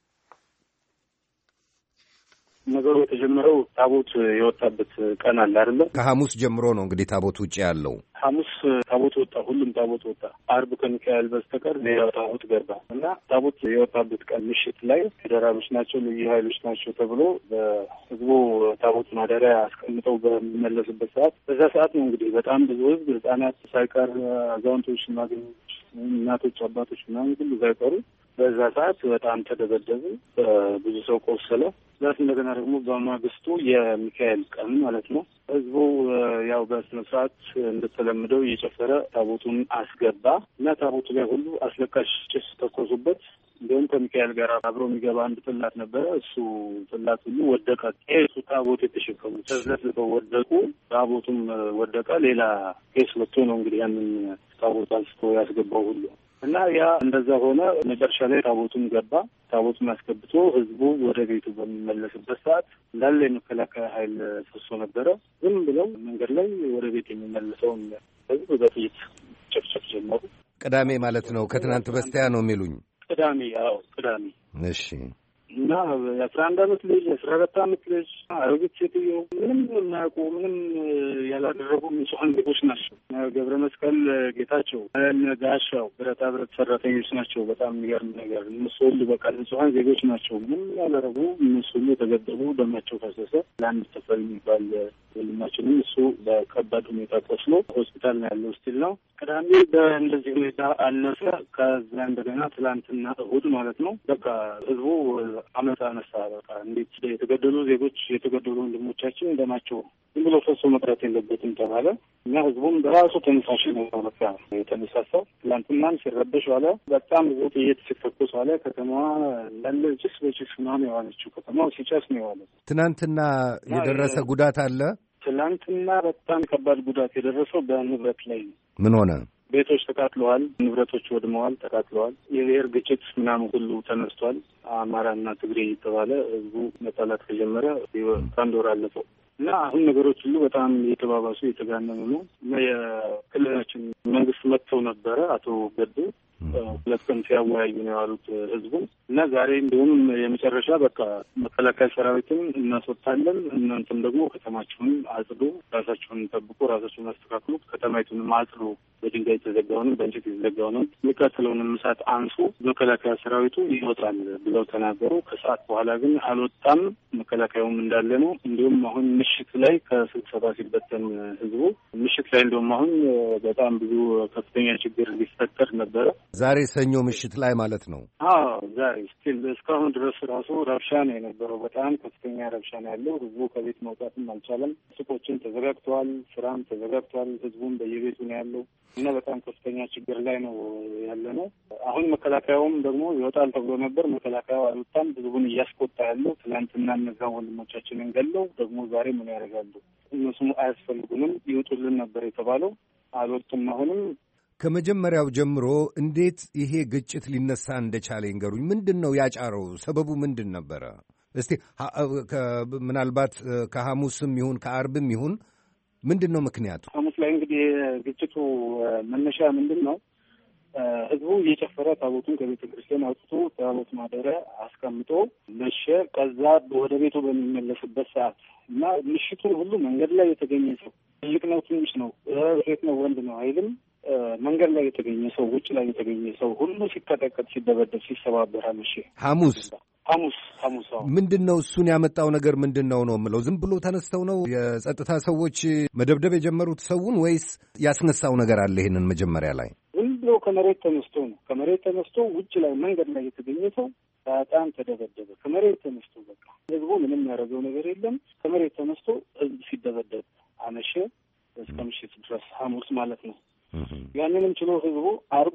ነገሩ የተጀመረው ታቦት የወጣበት ቀን አለ አይደለ? ከሐሙስ ጀምሮ ነው እንግዲህ ታቦት ውጭ ያለው። ሐሙስ ታቦት ወጣ፣ ሁሉም ታቦት ወጣ። አርብ ከሚካኤል በስተቀር ሌላው ታቦት ገባ እና ታቦት የወጣበት ቀን ምሽት ላይ ፌዴራሎች ናቸው ልዩ ኃይሎች ናቸው ተብሎ በህዝቡ ታቦት ማደሪያ አስቀምጠው በሚመለስበት ሰዓት በዛ ሰዓት ነው እንግዲህ በጣም ብዙ ህዝብ፣ ህጻናት ሳይቀር፣ አዛውንቶች፣ ሽማግሌዎች፣ እናቶች፣ አባቶች ምናምን ሁሉ ሳይቀሩ በዛ ሰዓት በጣም ተደበደቡ። ብዙ ሰው ቆሰለ። ዛት እንደገና ደግሞ በማግስቱ የሚካኤል ቀን ማለት ነው ህዝቡ ያው በስነ ስርዓት እንደተለመደው እየጨፈረ ታቦቱን አስገባ እና ታቦቱ ላይ ሁሉ አስለቃሽ ጭስ ተኮሱበት። እንዲሁም ከሚካኤል ጋር አብሮ የሚገባ አንድ ጥላት ነበረ። እሱ ጥላት ሁሉ ወደቀ። ቄሱ ታቦት የተሸከሙ ተዝለፍልፈው ወደቁ። ታቦቱም ወደቀ። ሌላ ቄስ ወጥቶ ነው እንግዲህ ያንን ታቦት አንስቶ ያስገባው ሁሉ እና ያ እንደዛ ሆነ። መጨረሻ ላይ ታቦቱን ገባ። ታቦቱን አስገብቶ ህዝቡ ወደ ቤቱ በሚመለስበት ሰዓት እንዳለ የመከላከያ ኃይል ፈሶ ነበረ። ዝም ብለው መንገድ ላይ ወደ ቤት የሚመልሰውን ህዝብ በጥይት ጨፍጨፍ ጀመሩ። ቅዳሜ ማለት ነው። ከትናንት በስቲያ ነው የሚሉኝ። ቅዳሜ። አዎ ቅዳሜ። እሺ። እና እና የአስራ አንድ አመት ልጅ የአስራ አራት አመት ልጅ አሮጊት ሴትዮ ምንም የማያውቁ ምንም ያላደረጉ ንጹሐን ዜጎች ናቸው። ገብረ መስቀል ጌታቸው፣ ጋሻው ብረታ ብረት ሰራተኞች ናቸው። በጣም የሚገርም ነገር እነሱ ሁሉ በቃ ንጹሐን ዜጎች ናቸው። ምንም ያላደረጉ እነሱ ሁሉ የተገደሉ፣ ደማቸው ፈሰሰ። ለአንድ ተፈሪ የሚባል ወንድማችንም እሱ በከባድ ሁኔታ ቆስሎ ሆስፒታል ነው ያለው ስቲል ነው። ቅዳሜ በእንደዚህ ሁኔታ አለፈ። ከዛ እንደገና ትላንትና እሁድ ማለት ነው በቃ ህዝቡ አመት አነሳ። በቃ እንዴት የተገደሉ ዜጎች የተገደሉ ወንድሞቻችን ደማቸው ዝም ብሎ ፈሶ መቅረት የለበትም ተባለ እና ህዝቡም በራሱ ተነሳሽ ነው በቃ የተነሳሳው። ትላንትናም ሲረበሽ ዋለ። በጣም ብዙ ጥይት ሲተኮስ ዋለ። ከተማዋ እንዳለ ጭስ በጭስ ምናምን የዋለችው ከተማው ሲጨስ ነው የዋለው። ትናንትና የደረሰ ጉዳት አለ። ትላንትና በጣም ከባድ ጉዳት የደረሰው በንብረት ላይ ነው። ምን ሆነ? ቤቶች ተቃጥለዋል፣ ንብረቶች ወድመዋል፣ ተቃጥለዋል። የብሔር ግጭት ምናምን ሁሉ ተነስቷል። አማራና ትግሬ የተባለ ህዝቡ መጣላት ከጀመረ ከአንድ ወር አለፈው እና አሁን ነገሮች ሁሉ በጣም የተባባሱ የተጋነኑ ነው እና የክልላችን መንግስት መጥተው ነበረ አቶ ገዱ ሁለት ቀን ሲያወያዩ ነው ያሉት ህዝቡን እና ዛሬ እንዲሁም የመጨረሻ በቃ መከላከያ ሰራዊትን እናስወጣለን፣ እናንተም ደግሞ ከተማችሁን አጽዱ፣ ራሳችሁን ጠብቁ፣ ራሳችሁን አስተካክሉ፣ ከተማይቱንም አጽዱ፣ በድንጋይ የተዘጋውንም በእንጨት የተዘጋውንም የሚቃጠለውንም እሳት አንሱ፣ መከላከያ ሰራዊቱ ይወጣል ብለው ተናገሩ። ከሰዓት በኋላ ግን አልወጣም፣ መከላከያውም እንዳለ ነው። እንዲሁም አሁን ምሽት ላይ ከስብሰባ ሲበተን ህዝቡ ምሽት ላይ እንዲሁም አሁን በጣም ብዙ ከፍተኛ ችግር ሊፈጠር ነበረ። ዛሬ ሰኞ ምሽት ላይ ማለት ነው። አዎ ዛሬ ስቲል እስካሁን ድረስ ራሱ ረብሻ ነው የነበረው። በጣም ከፍተኛ ረብሻ ነው ያለው። ህዝቡ ከቤት መውጣትም አልቻለም። ሱቆችን ተዘጋግተዋል፣ ስራም ተዘጋግተዋል። ህዝቡም በየቤቱ ነው ያለው እና በጣም ከፍተኛ ችግር ላይ ነው ያለ ነው። አሁን መከላከያውም ደግሞ ይወጣል ተብሎ ነበር። መከላከያው አልወጣም። ህዝቡን እያስቆጣ ያለው ትናንትና እነዛ ወንድሞቻችንን ገለው ደግሞ ዛሬ ምን ያደርጋሉ? እነሱም አያስፈልጉንም ይወጡልን ነበር የተባለው። አልወጡም። አሁንም ከመጀመሪያው ጀምሮ እንዴት ይሄ ግጭት ሊነሳ እንደቻለ ይንገሩኝ። ምንድን ነው ያጫረው? ሰበቡ ምንድን ነበረ? እስቲ ምናልባት ከሐሙስም ይሁን ከአርብም ይሁን ምንድን ነው ምክንያቱ? ሐሙስ ላይ እንግዲህ ግጭቱ መነሻ ምንድን ነው? ህዝቡ እየጨፈረ ታቦቱን ከቤተ ክርስቲያን አውጥቶ ታቦት ማደሪያ አስቀምጦ መሸ። ከዛ ወደ ቤቱ በሚመለስበት ሰዓት እና ምሽቱን ሁሉ መንገድ ላይ የተገኘ ሰው ትልቅ ነው ትንሽ ነው ሴት ነው ወንድ ነው አይልም። መንገድ ላይ የተገኘ ሰው ውጭ ላይ የተገኘ ሰው ሁሉ ሲቀጠቀጥ፣ ሲደበደብ፣ ሲሰባበር አመሸ። ሐሙስ ሐሙስ ሐሙስ ምንድን ነው እሱን ያመጣው ነገር ምንድን ነው ነው የምለው? ዝም ብሎ ተነስተው ነው የጸጥታ ሰዎች መደብደብ የጀመሩት ሰውን ወይስ ያስነሳው ነገር አለ? ይሄንን መጀመሪያ ላይ ዝም ብሎ ከመሬት ተነስቶ ነው። ከመሬት ተነስቶ ውጭ ላይ መንገድ ላይ የተገኘ ሰው በጣም ተደበደበ። ከመሬት ተነስቶ በቃ ህዝቡ ምንም ያደረገው ነገር የለም። ከመሬት ተነስቶ ህዝብ ሲደበደብ አመሸ እስከ ምሽት ድረስ ሐሙስ ማለት ነው። ያንንም ችሎ ህዝቡ አርብ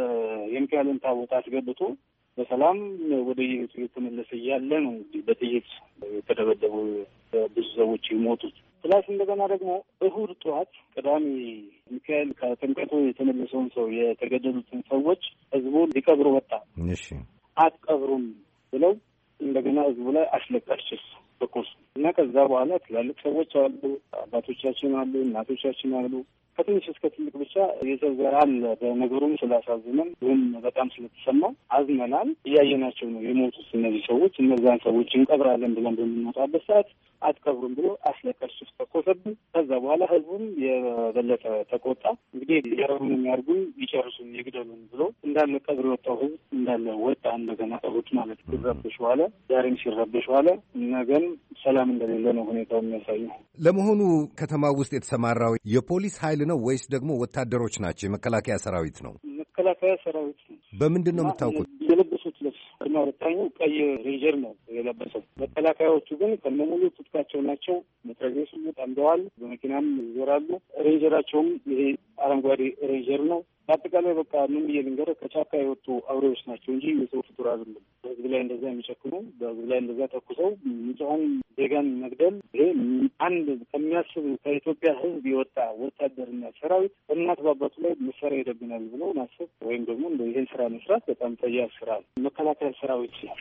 የሚካኤልን ታቦት አስገብቶ በሰላም ወደ የቤቱ የተመለሰ እያለ ነው እንግዲህ በጥይት የተደበደቡ ብዙ ሰዎች የሞቱት። ፕላስ እንደገና ደግሞ እሁድ ጠዋት ቅዳሜ ሚካኤል ከጥምቀቱ የተመለሰውን ሰው የተገደሉትን ሰዎች ህዝቡ ሊቀብሩ ወጣ። እሺ አትቀብሩም ብለው እንደገና ህዝቡ ላይ አስለቃሽ ጭስ ተኮሱ እና ከዛ በኋላ ትላልቅ ሰዎች አሉ፣ አባቶቻችን አሉ፣ እናቶቻችን አሉ። ከትንሽ እስከ ትልቅ ብቻ የሰው ዘር አለ። በነገሩም ስላሳዝነን ወይም በጣም ስለተሰማ አዝነናል። እያየናቸው ነው የሞቱት እነዚህ ሰዎች። እነዛን ሰዎች እንቀብራለን ብለን በምንወጣበት ሰዓት አትቀብሩም ብሎ አስለቃሽ ጭስ ተኮሰብን። ከዛ በኋላ ህዝቡም የበለጠ ተቆጣ። እንግዲህ ያረሩን የሚያርጉን ይጨርሱን ይግደሉን ብሎ እንዳለ ቀብር የወጣው ህዝብ እንዳለ ወጣ። እንደገና እሑድ ማለት ሲረበሽ ዋለ። ዛሬም ሲረበሽ ዋለ። ነገም ሰላም እንደሌለ ነው ሁኔታው የሚያሳየው። ለመሆኑ ከተማ ውስጥ የተሰማራው የፖሊስ ኃይል ነው ወይስ ደግሞ ወታደሮች ናቸው? የመከላከያ ሰራዊት ነው? መከላከያ ሰራዊት ነው። በምንድን ነው የምታውቁት? የለበሱት ልብስ እና ወጣኙ ቀይ ሬንጀር ነው የለበሰው። መከላከያዎቹ ግን ከነሙሉ ትጥቃቸው ናቸው። መትረየሱ ጠምደዋል። በመኪናም ይዞራሉ። ሬንጀራቸውም ይሄ አረንጓዴ ሬንጀር ነው። በአጠቃላይ በቃ ምን ብዬ ልንገርህ ከጫካ የወጡ አውሬዎች ናቸው እንጂ የሰው ፍጡር አይደሉም። በህዝብ ላይ እንደዛ የሚጨክኑ በህዝብ ላይ እንደዛ ተኩሰው ንጹሐን ዜጋን መግደል ይሄ አንድ ከሚያስብ ከኢትዮጵያ ህዝብ የወጣ ወታደርና ሰራዊት እናት ባባቱ ላይ መሳሪያ ይደብናል ብሎ ማሰብ ወይም ደግሞ ይህን ስራ መስራት በጣም ጠያፍ ስራ ነው። መከላከያ ሰራዊት ሲያል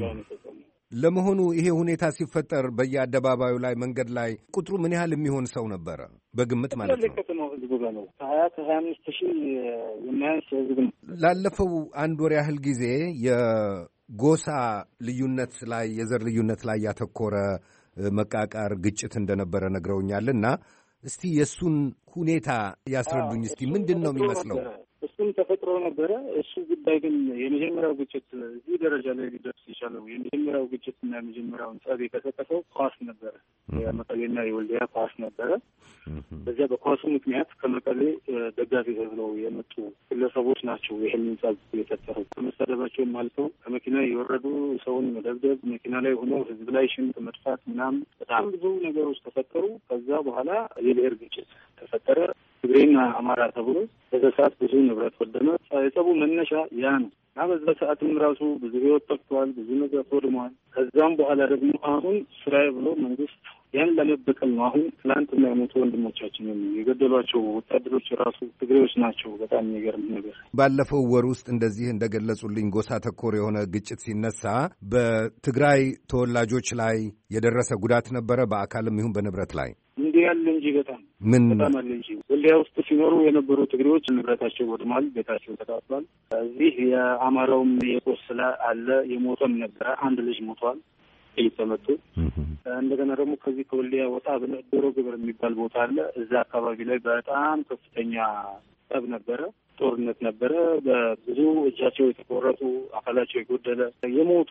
ለመሆኑ ይሄ ሁኔታ ሲፈጠር በየአደባባዩ ላይ መንገድ ላይ ቁጥሩ ምን ያህል የሚሆን ሰው ነበረ በግምት ማለት ነው? ከተማው ህዝቡ ጋር ነው ከሀያ ከሀያ አምስት ሺህ የማያንስ ህዝብ ነው። ላለፈው አንድ ወር ያህል ጊዜ ጎሳ ልዩነት ላይ የዘር ልዩነት ላይ ያተኮረ መቃቃር ግጭት እንደነበረ ነግረውኛልና እስቲ የእሱን ሁኔታ ያስረዱኝ። እስቲ ምንድን ነው የሚመስለው? እሱም ተፈጥሮ ነበረ። እሱ ጉዳይ ግን የመጀመሪያው ግጭት እዚህ ደረጃ ላይ ሊደርስ የቻለው የመጀመሪያው ግጭትና የመጀመሪያውን ጸብ የቀሰቀሰው ኳስ ነበረ። የመቀሌና የወልዲያ ኳስ ነበረ። በዚያ በኳሱ ምክንያት ከመቀሌ ደጋፊ ተብለው የመጡ ግለሰቦች ናቸው ይህንን ጸብ የፈጠረው። ከመሰደባቸውም አልፈው ከመኪና የወረዱ ሰውን መደብደብ፣ መኪና ላይ ሆኖ ህዝብ ላይ ሽንት መጥፋት ምናምን በጣም ብዙ ነገሮች ተፈጠሩ። ከዛ በኋላ የብሔር ግጭት ተፈጠረ። ትግሬና አማራ ተብሎ በዛ ሰዓት ብዙ ንብረት ወደመ። የጸቡ መነሻ ያ ነው እና በዛ ሰዓትም ራሱ ብዙ ህይወት ጠፍቷል፣ ብዙ ነገር ወድሟል። ከዛም በኋላ ደግሞ አሁን ስራዬ ብሎ መንግስት ያን ለመበቀል ነው። አሁን ትላንትና የሞቱ ወንድሞቻችንን የገደሏቸው ወታደሮች ራሱ ትግሬዎች ናቸው። በጣም የሚገርም ነገር ባለፈው ወር ውስጥ እንደዚህ እንደገለጹልኝ ጎሳ ተኮር የሆነ ግጭት ሲነሳ በትግራይ ተወላጆች ላይ የደረሰ ጉዳት ነበረ፣ በአካልም ይሁን በንብረት ላይ እንዲህ ያለ እንጂ በጣም ምን በጣም አለ እንጂ ወልዲያ ውስጥ ሲኖሩ የነበሩ ትግሬዎች ንብረታቸው ወድሟል፣ ቤታቸው ተቃጥሏል። እዚህ የአማራውም የቆሰለ አለ፣ የሞተም ነበረ። አንድ ልጅ ሞቷል እየተመቱ። እንደገና ደግሞ ከዚህ ከወልዲያ ወጣ ብለህ ዶሮ ግብር የሚባል ቦታ አለ። እዛ አካባቢ ላይ በጣም ከፍተኛ ጠብ ነበረ፣ ጦርነት ነበረ። በብዙ እጃቸው የተቆረጡ አካላቸው የጎደለ የሞቱ።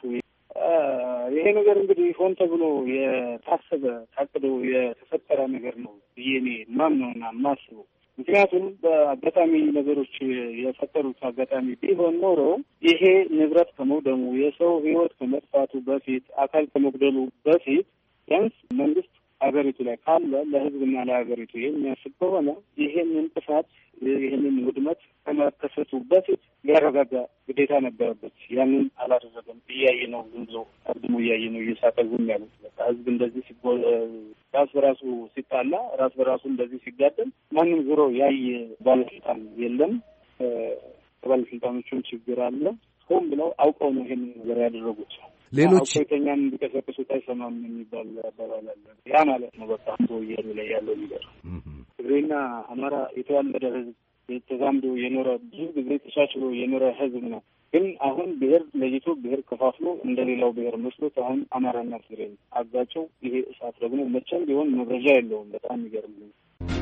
ይሄ ነገር እንግዲህ ሆን ተብሎ የታሰበ ታቅዶ የተፈጠረ ነገር ነው ብዬ እኔ ማምነውና ማስበው። ምክንያቱም በአጋጣሚ ነገሮች የፈጠሩት አጋጣሚ ቢሆን ኖሮ ይሄ ንብረት ከመውደሙ የሰው ሕይወት ከመጥፋቱ በፊት አካል ከመጉደሉ በፊት ቢያንስ መንግስት ሀገሪቱ ላይ ካለ ለሕዝብና ለሀገሪቱ የሚያስብ ከሆነ ይሄንን ጥፋት ይህንን ውድመት ከመከሰቱ በፊት ሊያረጋጋ ግዴታ ነበረበት። ያንን አላደረገም። እያየ ነው ዝም ብሎ አድሞ እያየ ነው እየሳቀ ዝም ያሉት። በቃ ህዝብ እንደዚህ ሲጎ ራስ በራሱ ሲጣላ ራስ በራሱ እንደዚህ ሲጋደል ማንም ዞሮ ያየ ባለስልጣን የለም። ከባለስልጣኖቹም ችግር አለ። ሆን ብለው አውቀው ነው ይሄን ነገር ያደረጉት። ሌሎች አውቀውኛን እንዲቀሰቅሱት አይሰማም የሚባል አባባል አለ። ያ ማለት ነው በቃ አንዱ እያሉ ላይ ያለው ነገር ትግሬና አማራ የተዋለደ ህዝብ ተዛምዶ የኖረ ብዙ ጊዜ ተቻችሎ የኖረ ህዝብ ነው። ግን አሁን ብሔር ለይቶ ብሔር ከፋፍሎ እንደሌላው ብሔር መስሎት አሁን አማራና ትግሬ አጋጨው። ይሄ እሳት ደግሞ መቼም ቢሆን መብረጃ የለውም። በጣም የሚገርም ነው።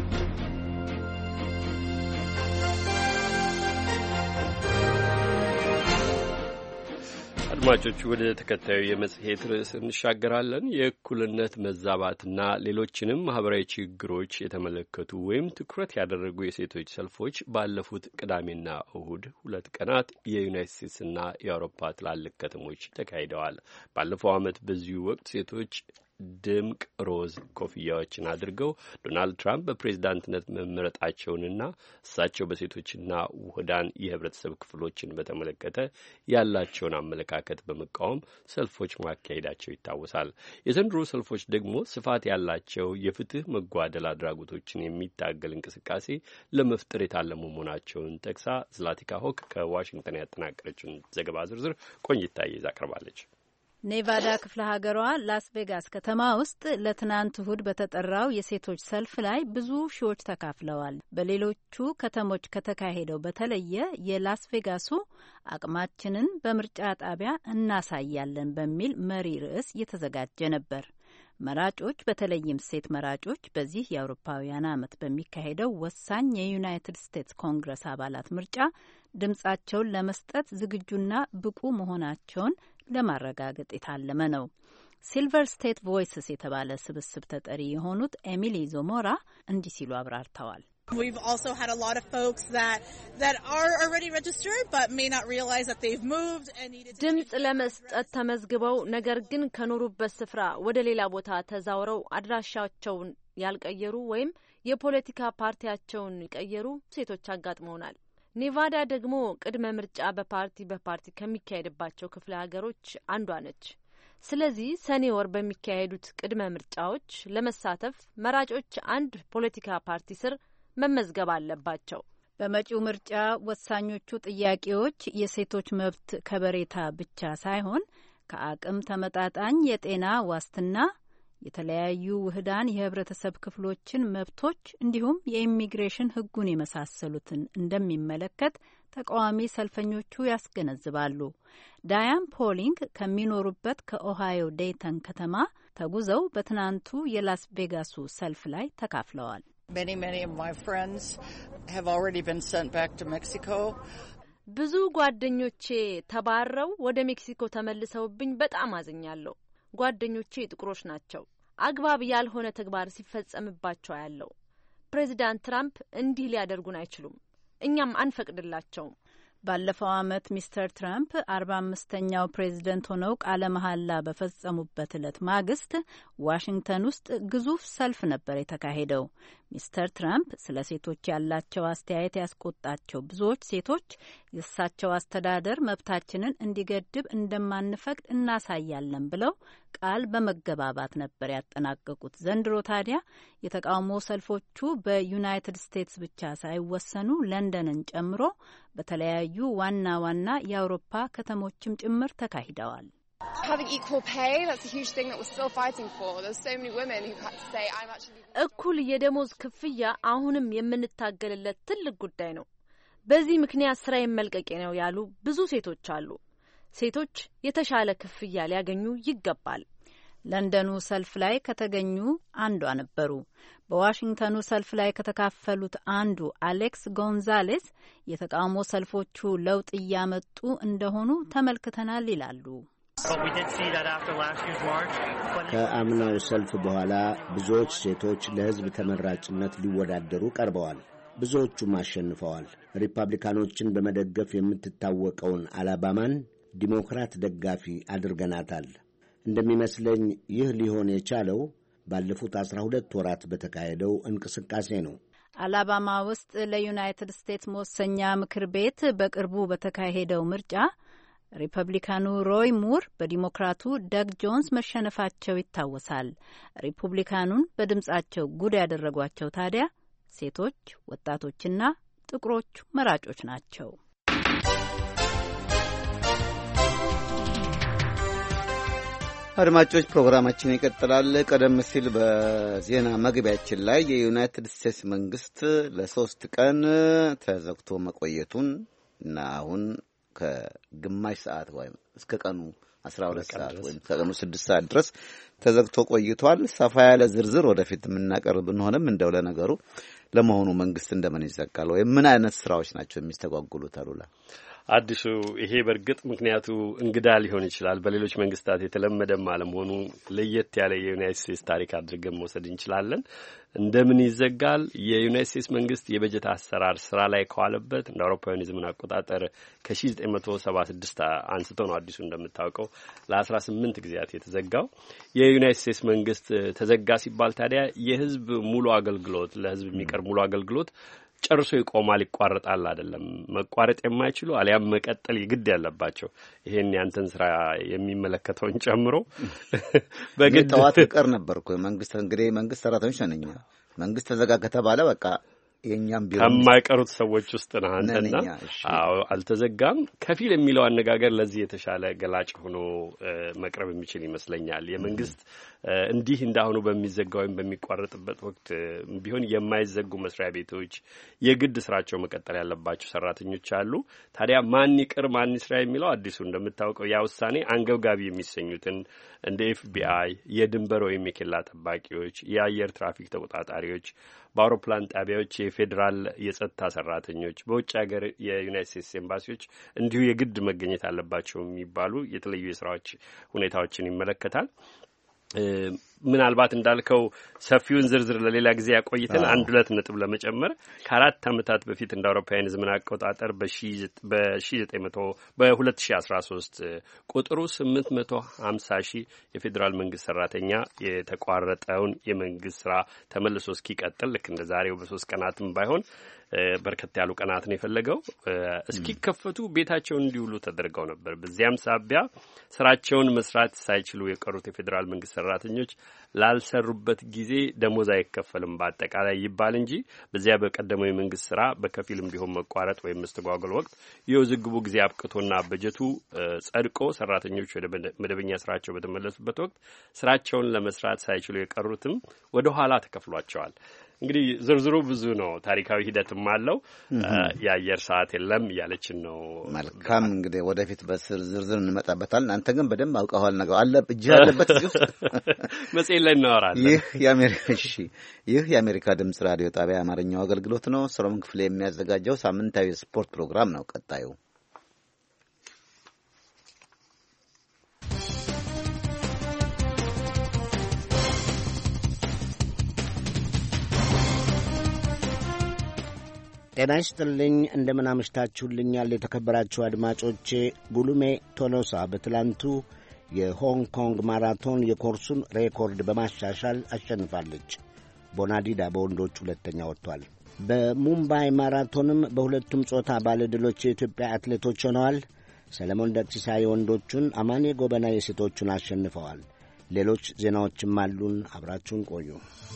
አድማጮቹ ወደ ተከታዩ የመጽሔት ርዕስ እንሻገራለን። የእኩልነት መዛባትና ሌሎችንም ማህበራዊ ችግሮች የተመለከቱ ወይም ትኩረት ያደረጉ የሴቶች ሰልፎች ባለፉት ቅዳሜና እሁድ ሁለት ቀናት የዩናይት ስቴትስና የአውሮፓ ትላልቅ ከተሞች ተካሂደዋል። ባለፈው ዓመት በዚሁ ወቅት ሴቶች ድምቅ ሮዝ ኮፍያዎችን አድርገው ዶናልድ ትራምፕ በፕሬዝዳንትነት መመረጣቸውንና እሳቸው በሴቶችና ውህዳን የህብረተሰብ ክፍሎችን በተመለከተ ያላቸውን አመለካከት በመቃወም ሰልፎች ማካሄዳቸው ይታወሳል። የዘንድሮ ሰልፎች ደግሞ ስፋት ያላቸው የፍትህ መጓደል አድራጎቶችን የሚታገል እንቅስቃሴ ለመፍጠር የታለሙ መሆናቸውን ጠቅሳ ዝላቲካ ሆክ ከዋሽንግተን ያጠናቀረችውን ዘገባ ዝርዝር ቆንጅታዬ ይዛ ቀርባለች። ኔቫዳ ክፍለ ሀገሯ ላስ ቬጋስ ከተማ ውስጥ ለትናንት እሁድ በተጠራው የሴቶች ሰልፍ ላይ ብዙ ሺዎች ተካፍለዋል። በሌሎቹ ከተሞች ከተካሄደው በተለየ የላስ ቬጋሱ አቅማችንን በምርጫ ጣቢያ እናሳያለን በሚል መሪ ርዕስ እየተዘጋጀ ነበር። መራጮች በተለይም ሴት መራጮች በዚህ የአውሮፓውያን ዓመት በሚካሄደው ወሳኝ የዩናይትድ ስቴትስ ኮንግረስ አባላት ምርጫ ድምጻቸውን ለመስጠት ዝግጁና ብቁ መሆናቸውን ለማረጋገጥ የታለመ ነው። ሲልቨር ስቴት ቮይስስ የተባለ ስብስብ ተጠሪ የሆኑት ኤሚሊ ዞሞራ እንዲህ ሲሉ አብራርተዋል። We've also had a lot of folks that that are already registered but may not realize that they've moved and needed to ድምጽ ለመስጠት ተመዝግበው ነገር ግን ከኖሩበት ስፍራ ወደ ሌላ ቦታ ተዛውረው አድራሻቸውን ያልቀየሩ ወይም የፖለቲካ ፓርቲያቸውን የቀየሩ ሴቶች አጋጥመውናል። ኔቫዳ ደግሞ ቅድመ ምርጫ በፓርቲ በፓርቲ ከሚካሄድባቸው ክፍለ ሀገሮች አንዷ ነች። ስለዚህ ሰኔ ወር በሚካሄዱት ቅድመ ምርጫዎች ለመሳተፍ መራጮች አንድ ፖለቲካ ፓርቲ ስር መመዝገብ አለባቸው። በመጪው ምርጫ ወሳኞቹ ጥያቄዎች የሴቶች መብት ከበሬታ ብቻ ሳይሆን ከአቅም ተመጣጣኝ የጤና ዋስትና፣ የተለያዩ ውህዳን የህብረተሰብ ክፍሎችን መብቶች እንዲሁም የኢሚግሬሽን ህጉን የመሳሰሉትን እንደሚመለከት ተቃዋሚ ሰልፈኞቹ ያስገነዝባሉ። ዳያን ፖሊንግ ከሚኖሩበት ከኦሃዮ ዴይተን ከተማ ተጉዘው በትናንቱ የላስ ቬጋሱ ሰልፍ ላይ ተካፍለዋል። ብዙ ጓደኞቼ ተባረው ወደ ሜክሲኮ ተመልሰውብኝ በጣም አዝኛለሁ። ጓደኞቼ ጥቁሮች ናቸው። አግባብ ያልሆነ ተግባር ሲፈጸምባቸው ያለው ፕሬዚዳንት ትራምፕ እንዲህ ሊያደርጉን አይችሉም። እኛም አንፈቅድላቸውም። ባለፈው ዓመት ሚስተር ትራምፕ አርባ አምስተኛው ፕሬዝደንት ሆነው ቃለ መሐላ በፈጸሙበት ዕለት ማግስት ዋሽንግተን ውስጥ ግዙፍ ሰልፍ ነበር የተካሄደው። ሚስተር ትራምፕ ስለ ሴቶች ያላቸው አስተያየት ያስቆጣቸው ብዙዎች ሴቶች የእሳቸው አስተዳደር መብታችንን እንዲገድብ እንደማንፈቅድ እናሳያለን ብለው ቃል በመገባባት ነበር ያጠናቀቁት። ዘንድሮ ታዲያ የተቃውሞ ሰልፎቹ በዩናይትድ ስቴትስ ብቻ ሳይወሰኑ ለንደንን ጨምሮ በተለያዩ ዋና ዋና የአውሮፓ ከተሞችም ጭምር ተካሂደዋል። እኩል የደሞዝ ክፍያ አሁንም የምንታገልለት ትልቅ ጉዳይ ነው። በዚህ ምክንያት ስራዬን መልቀቄ ነው ያሉ ብዙ ሴቶች አሉ። ሴቶች የተሻለ ክፍያ ሊያገኙ ይገባል። ለንደኑ ሰልፍ ላይ ከተገኙ አንዷ ነበሩ። በዋሽንግተኑ ሰልፍ ላይ ከተካፈሉት አንዱ አሌክስ ጎንዛሌስ የተቃውሞ ሰልፎቹ ለውጥ እያመጡ እንደሆኑ ተመልክተናል ይላሉ። ከአምናው ሰልፍ በኋላ ብዙዎች ሴቶች ለሕዝብ ተመራጭነት ሊወዳደሩ ቀርበዋል። ብዙዎቹም አሸንፈዋል። ሪፐብሊካኖችን በመደገፍ የምትታወቀውን አላባማን ዲሞክራት ደጋፊ አድርገናታል። እንደሚመስለኝ ይህ ሊሆን የቻለው ባለፉት አስራ ሁለት ወራት በተካሄደው እንቅስቃሴ ነው። አላባማ ውስጥ ለዩናይትድ ስቴትስ መወሰኛ ምክር ቤት በቅርቡ በተካሄደው ምርጫ ሪፐብሊካኑ ሮይ ሙር በዲሞክራቱ ደግ ጆንስ መሸነፋቸው ይታወሳል። ሪፑብሊካኑን በድምጻቸው ጉድ ያደረጓቸው ታዲያ ሴቶች፣ ወጣቶችና ጥቁሮች መራጮች ናቸው። አድማጮች፣ ፕሮግራማችን ይቀጥላል። ቀደም ሲል በዜና መግቢያችን ላይ የዩናይትድ ስቴትስ መንግስት ለሶስት ቀን ተዘግቶ መቆየቱን እና አሁን ከግማሽ ሰዓት ወይም እስከ ቀኑ አስራ ሁለት ሰዓት ወይም ከቀኑ ስድስት ሰዓት ድረስ ተዘግቶ ቆይቷል። ሰፋ ያለ ዝርዝር ወደፊት የምናቀርብ ብንሆንም እንደው ለነገሩ ለመሆኑ መንግስት እንደምን ይዘጋል ወይም ምን አይነት ስራዎች ናቸው የሚስተጓጉሉት? አሉላ አዲሱ ይሄ በእርግጥ ምክንያቱ እንግዳ ሊሆን ይችላል። በሌሎች መንግስታት የተለመደም አለመሆኑ ለየት ያለ የዩናይትድ ስቴትስ ታሪክ አድርገን መውሰድ እንችላለን። እንደምን ይዘጋል? የዩናይትድ ስቴትስ መንግስት የበጀት አሰራር ስራ ላይ ከዋለበት እንደ አውሮፓውያን የዘመን አቆጣጠር ከሺህ ዘጠኝ መቶ ሰባ ስድስት አንስቶ ነው አዲሱ እንደምታውቀው ለአስራ ስምንት ጊዜያት የተዘጋው። የዩናይትድ ስቴትስ መንግስት ተዘጋ ሲባል ታዲያ የህዝብ ሙሉ አገልግሎት ለህዝብ የሚቀርብ ሙሉ አገልግሎት ጨርሶ ይቆማል፣ ይቋረጣል አይደለም። መቋረጥ የማይችሉ አሊያም መቀጠል ይግድ ያለባቸው ይሄን ያንተን ስራ የሚመለከተውን ጨምሮ በግድ ጠዋት ቀር ነበርኩ። መንግስት እንግዲህ መንግስት ሰራተኞች ነኝ። መንግስት ተዘጋ ከተባለ በቃ የኛም ቢሮ ከማይቀሩት ሰዎች ውስጥ ነው አንተና። አዎ አልተዘጋም። ከፊል የሚለው አነጋገር ለዚህ የተሻለ ገላጭ ሆኖ መቅረብ የሚችል ይመስለኛል። የመንግስት እንዲህ እንዳሁኑ በሚዘጋ ወይም በሚቋረጥበት ወቅት ቢሆን የማይዘጉ መስሪያ ቤቶች የግድ ስራቸው መቀጠል ያለባቸው ሰራተኞች አሉ። ታዲያ ማን ይቅር ማን ይስራ የሚለው አዲሱ እንደምታውቀው ያ ውሳኔ አንገብጋቢ የሚሰኙትን እንደ ኤፍቢአይ፣ የድንበር ወይም የኬላ ጠባቂዎች፣ የአየር ትራፊክ ተቆጣጣሪዎች፣ በአውሮፕላን ጣቢያዎች የፌዴራል የጸጥታ ሰራተኞች፣ በውጭ ሀገር የዩናይትድ ስቴትስ ኤምባሲዎች እንዲሁ የግድ መገኘት አለባቸው የሚባሉ የተለዩ የስራዎች ሁኔታዎችን ይመለከታል። ምናልባት እንዳልከው ሰፊውን ዝርዝር ለሌላ ጊዜ ያቆይተን አንድ ሁለት ነጥብ ለመጨመር ከአራት ዓመታት በፊት እንደ አውሮፓውያን ዘመን አቆጣጠር በሺህ ዘጠኝ መቶ በሁለት ሺህ አስራ ሶስት ቁጥሩ ስምንት መቶ ሀምሳ ሺህ የፌዴራል መንግስት ሰራተኛ የተቋረጠውን የመንግስት ስራ ተመልሶ እስኪቀጥል ልክ እንደ ዛሬው በሶስት ቀናትም ባይሆን በርከት ያሉ ቀናት ነው የፈለገው። እስኪከፈቱ ቤታቸውን እንዲውሉ ተደርገው ነበር። በዚያም ሳቢያ ስራቸውን መስራት ሳይችሉ የቀሩት የፌዴራል መንግስት ሰራተኞች ላልሰሩበት ጊዜ ደሞዝ አይከፈልም በአጠቃላይ ይባል እንጂ በዚያ በቀደመው የመንግስት ስራ በከፊልም ቢሆን መቋረጥ ወይም መስተጓጎል ወቅት የውዝግቡ ጊዜ አብቅቶና በጀቱ ጸድቆ ሰራተኞች ወደ መደበኛ ስራቸው በተመለሱበት ወቅት ስራቸውን ለመስራት ሳይችሉ የቀሩትም ወደ ኋላ ተከፍሏቸዋል። እንግዲህ ዝርዝሩ ብዙ ነው። ታሪካዊ ሂደትም አለው። የአየር ሰዓት የለም እያለችን ነው። መልካም እንግዲህ ወደፊት በዝርዝር እንመጣበታለን። አንተ ግን በደንብ አውቀዋል ነገር አለ እጅ ያለበት እዚህ ውስጥ መጽሔት ላይ እናወራለን። ይህ የአሜሪካ እሺ ይህ የአሜሪካ ድምጽ ራዲዮ ጣቢያ አማርኛው አገልግሎት ነው። ሰሎሞን ክፍሌ የሚያዘጋጀው ሳምንታዊ ስፖርት ፕሮግራም ነው። ቀጣዩ ጤና ይስጥልኝ። እንደምን አመሽታችሁልኛል የተከበራችሁ አድማጮቼ። ጉሉሜ ቶሎሳ በትላንቱ የሆንግ ኮንግ ማራቶን የኮርሱን ሬኮርድ በማሻሻል አሸንፋለች። ቦናዲዳ በወንዶች ሁለተኛ ወጥቷል። በሙምባይ ማራቶንም በሁለቱም ጾታ ባለድሎች የኢትዮጵያ አትሌቶች ሆነዋል። ሰለሞን ደቅሲሳ የወንዶቹን፣ አማኔ ጎበና የሴቶቹን አሸንፈዋል። ሌሎች ዜናዎችም አሉን። አብራችሁን ቆዩ።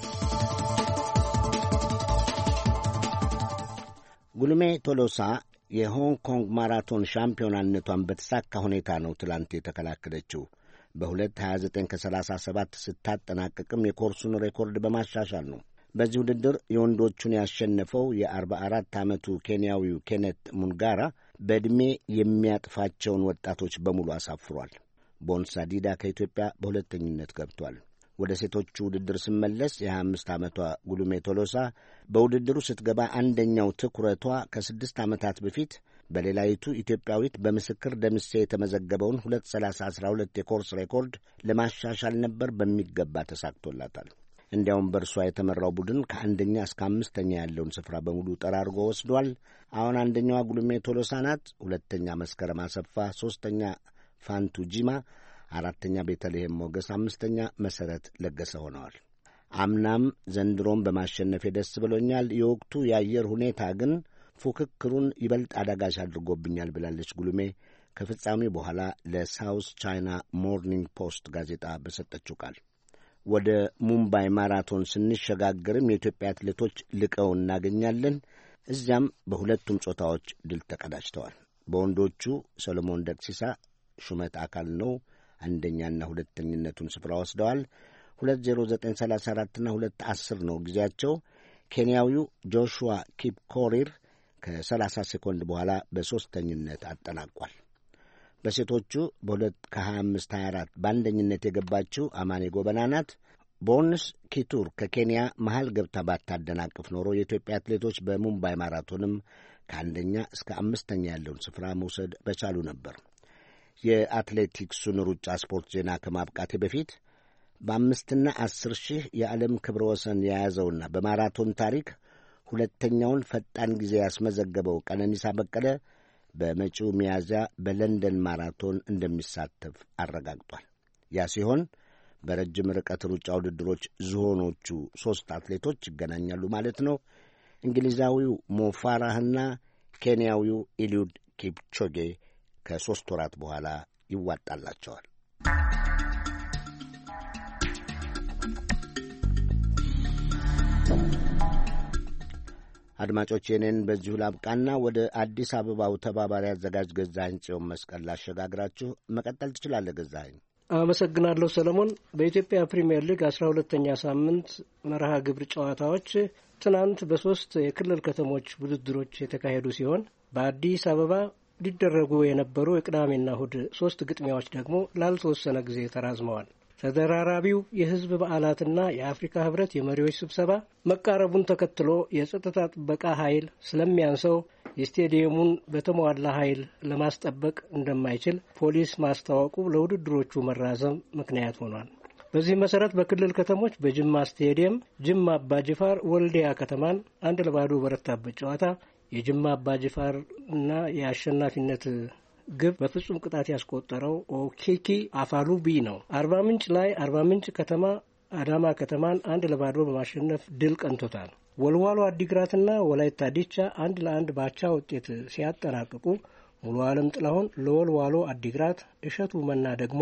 ጉልሜ ቶሎሳ የሆንግ ኮንግ ማራቶን ሻምፒዮናነቷን በተሳካ ሁኔታ ነው ትላንት የተከላከለችው። በሁለት ሀያ ዘጠኝ ከሰላሳ ሰባት ስታጠናቅቅም የኮርሱን ሬኮርድ በማሻሻል ነው። በዚህ ውድድር የወንዶቹን ያሸነፈው የአርባ አራት ዓመቱ ኬንያዊው ኬኔት ሙንጋራ በዕድሜ የሚያጥፋቸውን ወጣቶች በሙሉ አሳፍሯል። ቦንሳ ዲዳ ከኢትዮጵያ በሁለተኝነት ገብቷል። ወደ ሴቶቹ ውድድር ስመለስ የሀያ አምስት ዓመቷ ጉሉሜ ቶሎሳ በውድድሩ ስትገባ አንደኛው ትኩረቷ ከስድስት ዓመታት በፊት በሌላይቱ ኢትዮጵያዊት በምስክር ደምሴ የተመዘገበውን ሁለት ሰላሳ አስራ ሁለት የኮርስ ሬኮርድ ለማሻሻል ነበር። በሚገባ ተሳክቶላታል። እንዲያውም በእርሷ የተመራው ቡድን ከአንደኛ እስከ አምስተኛ ያለውን ስፍራ በሙሉ ጠራርጎ ወስዷል። አሁን አንደኛዋ ጉሉሜ ቶሎሳ ናት። ሁለተኛ መስከረም አሰፋ፣ ሦስተኛ ፋንቱ ጂማ፣ አራተኛ ቤተልሔም ሞገስ፣ አምስተኛ መሠረት ለገሰ ሆነዋል። አምናም ዘንድሮም በማሸነፌ ደስ ብሎኛል። የወቅቱ የአየር ሁኔታ ግን ፉክክሩን ይበልጥ አዳጋች አድርጎብኛል ብላለች ጉሉሜ ከፍጻሜ በኋላ ለሳውስ ቻይና ሞርኒንግ ፖስት ጋዜጣ በሰጠችው ቃል። ወደ ሙምባይ ማራቶን ስንሸጋገርም የኢትዮጵያ አትሌቶች ልቀው እናገኛለን። እዚያም በሁለቱም ጾታዎች ድል ተቀዳጅተዋል። በወንዶቹ ሰሎሞን ደቅሲሳ ሹመት አካል ነው አንደኛና ሁለተኝነቱን ስፍራ ወስደዋል። ሁለት ዜሮ ዘጠኝ ሰላሳ አራትና ሁለት አስር ነው ጊዜያቸው። ኬንያዊው ጆሹዋ ኪፕ ኮሪር ከሰላሳ ሴኮንድ በኋላ በሦስተኝነት አጠናቋል። በሴቶቹ በሁለት ከሀያ አምስት ሀያ አራት በአንደኝነት የገባችው አማኔ ጎበና ናት። ቦንስ ኪቱር ከኬንያ መሃል ገብታ ባታደናቅፍ ኖሮ የኢትዮጵያ አትሌቶች በሙምባይ ማራቶንም ከአንደኛ እስከ አምስተኛ ያለውን ስፍራ መውሰድ በቻሉ ነበር። የአትሌቲክሱን ሩጫ ስፖርት ዜና ከማብቃቴ በፊት በአምስትና አስር ሺህ የዓለም ክብረ ወሰን የያዘውና በማራቶን ታሪክ ሁለተኛውን ፈጣን ጊዜ ያስመዘገበው ቀነኒሳ በቀለ በመጪው ሚያዝያ በለንደን ማራቶን እንደሚሳተፍ አረጋግጧል። ያ ሲሆን በረጅም ርቀት ሩጫ ውድድሮች ዝሆኖቹ ሦስት አትሌቶች ይገናኛሉ ማለት ነው። እንግሊዛዊው ሞፋራህና ኬንያዊው ኢሊዩድ ኪፕቾጌ ከሦስት ወራት በኋላ ይዋጣላቸዋል። አድማጮች የኔን በዚሁ ላብቃና ወደ አዲስ አበባው ተባባሪ አዘጋጅ ገዛኸኝ ጽዮን መስቀል ላሸጋግራችሁ። መቀጠል ትችላለህ ገዛኸኝ። አመሰግናለሁ ሰለሞን። በኢትዮጵያ ፕሪምየር ሊግ አስራ ሁለተኛ ሳምንት መርሃ ግብር ጨዋታዎች ትናንት በሶስት የክልል ከተሞች ውድድሮች የተካሄዱ ሲሆን በአዲስ አበባ ሊደረጉ የነበሩ የቅዳሜና እሁድ ሶስት ግጥሚያዎች ደግሞ ላልተወሰነ ጊዜ ተራዝመዋል። ተደራራቢው የሕዝብ በዓላትና የአፍሪካ ሕብረት የመሪዎች ስብሰባ መቃረቡን ተከትሎ የጸጥታ ጥበቃ ኃይል ስለሚያንሰው የስቴዲየሙን በተሟላ ኃይል ለማስጠበቅ እንደማይችል ፖሊስ ማስታወቁ ለውድድሮቹ መራዘም ምክንያት ሆኗል። በዚህ መሰረት በክልል ከተሞች በጅማ ስቴዲየም ጅማ አባጅፋር ወልዲያ ከተማን አንድ ለባዶ በረታበት ጨዋታ የጅማ አባጅፋር እና የአሸናፊነት ግብ በፍጹም ቅጣት ያስቆጠረው ኦኬኪ አፋሉቢ ነው። አርባ ምንጭ ላይ አርባ ምንጭ ከተማ አዳማ ከተማን አንድ ለባዶ በማሸነፍ ድል ቀንቶታል። ወልዋሎ አዲግራትና ወላይታ ዲቻ አንድ ለአንድ ባቻ ውጤት ሲያጠናቅቁ ሙሉ ዓለም ጥላሁን ለወልዋሎ አዲግራት፣ እሸቱ መና ደግሞ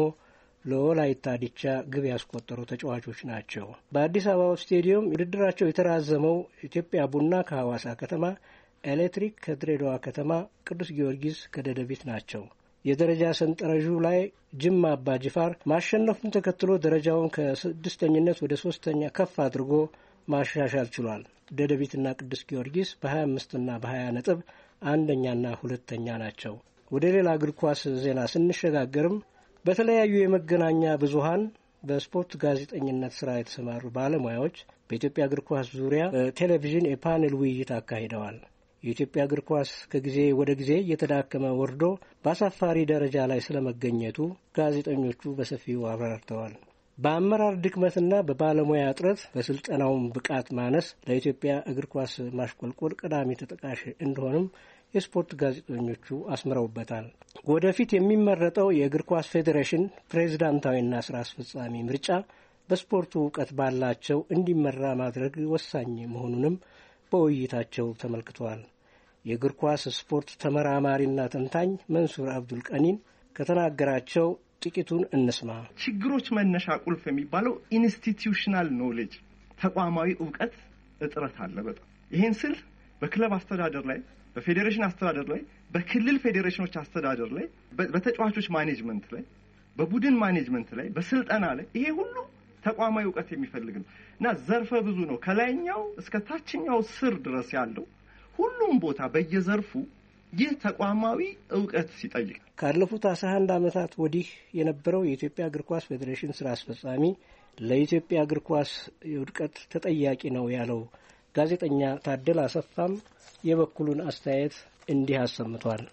ለወላይታ ዲቻ ግብ ያስቆጠሩ ተጫዋቾች ናቸው። በአዲስ አበባ ስቴዲየም ውድድራቸው የተራዘመው ኢትዮጵያ ቡና ከሐዋሳ ከተማ፣ ኤሌክትሪክ ከድሬዳዋ ከተማ፣ ቅዱስ ጊዮርጊስ ከደደቢት ናቸው። የደረጃ ሰንጠረዡ ላይ ጅማ አባ ጅፋር ማሸነፉን ተከትሎ ደረጃውን ከስድስተኝነት ወደ ሶስተኛ ከፍ አድርጎ ማሻሻል ችሏል። ደደቢትና ቅዱስ ጊዮርጊስ በሀያ አምስትና በሀያ ነጥብ አንደኛና ሁለተኛ ናቸው። ወደ ሌላ እግር ኳስ ዜና ስንሸጋገርም በተለያዩ የመገናኛ ብዙሃን በስፖርት ጋዜጠኝነት ስራ የተሰማሩ ባለሙያዎች በኢትዮጵያ እግር ኳስ ዙሪያ በቴሌቪዥን የፓኔል ውይይት አካሂደዋል። የኢትዮጵያ እግር ኳስ ከጊዜ ወደ ጊዜ እየተዳከመ ወርዶ በአሳፋሪ ደረጃ ላይ ስለመገኘቱ ጋዜጠኞቹ በሰፊው አብራርተዋል። በአመራር ድክመትና በባለሙያ እጥረት በስልጠናውም ብቃት ማነስ ለኢትዮጵያ እግር ኳስ ማሽቆልቆል ቀዳሚ ተጠቃሽ እንደሆነም የስፖርት ጋዜጠኞቹ አስምረውበታል። ወደፊት የሚመረጠው የእግር ኳስ ፌዴሬሽን ፕሬዝዳንታዊና ስራ አስፈጻሚ ምርጫ በስፖርቱ እውቀት ባላቸው እንዲመራ ማድረግ ወሳኝ መሆኑንም በውይይታቸው ተመልክተዋል። የእግር ኳስ ስፖርት ተመራማሪና ተንታኝ መንሱር አብዱል ቀኒን ከተናገራቸው ጥቂቱን እንስማ። ችግሮች መነሻ ቁልፍ የሚባለው ኢንስቲትዩሽናል ኖሌጅ ተቋማዊ እውቀት እጥረት አለ በጣም። ይሄን ስል በክለብ አስተዳደር ላይ፣ በፌዴሬሽን አስተዳደር ላይ፣ በክልል ፌዴሬሽኖች አስተዳደር ላይ፣ በተጫዋቾች ማኔጅመንት ላይ፣ በቡድን ማኔጅመንት ላይ፣ በስልጠና ላይ ይሄ ሁሉ ተቋማዊ እውቀት የሚፈልግ ነው እና ዘርፈ ብዙ ነው። ከላይኛው እስከ ታችኛው ስር ድረስ ያለው ሁሉም ቦታ በየዘርፉ ይህ ተቋማዊ እውቀት ሲጠይቅ ካለፉት አስራ አንድ ዓመታት ወዲህ የነበረው የኢትዮጵያ እግር ኳስ ፌዴሬሽን ስራ አስፈጻሚ ለኢትዮጵያ እግር ኳስ ውድቀት ተጠያቂ ነው ያለው ጋዜጠኛ ታደለ አሰፋም የበኩሉን አስተያየት እንዲህ አሰምቷል።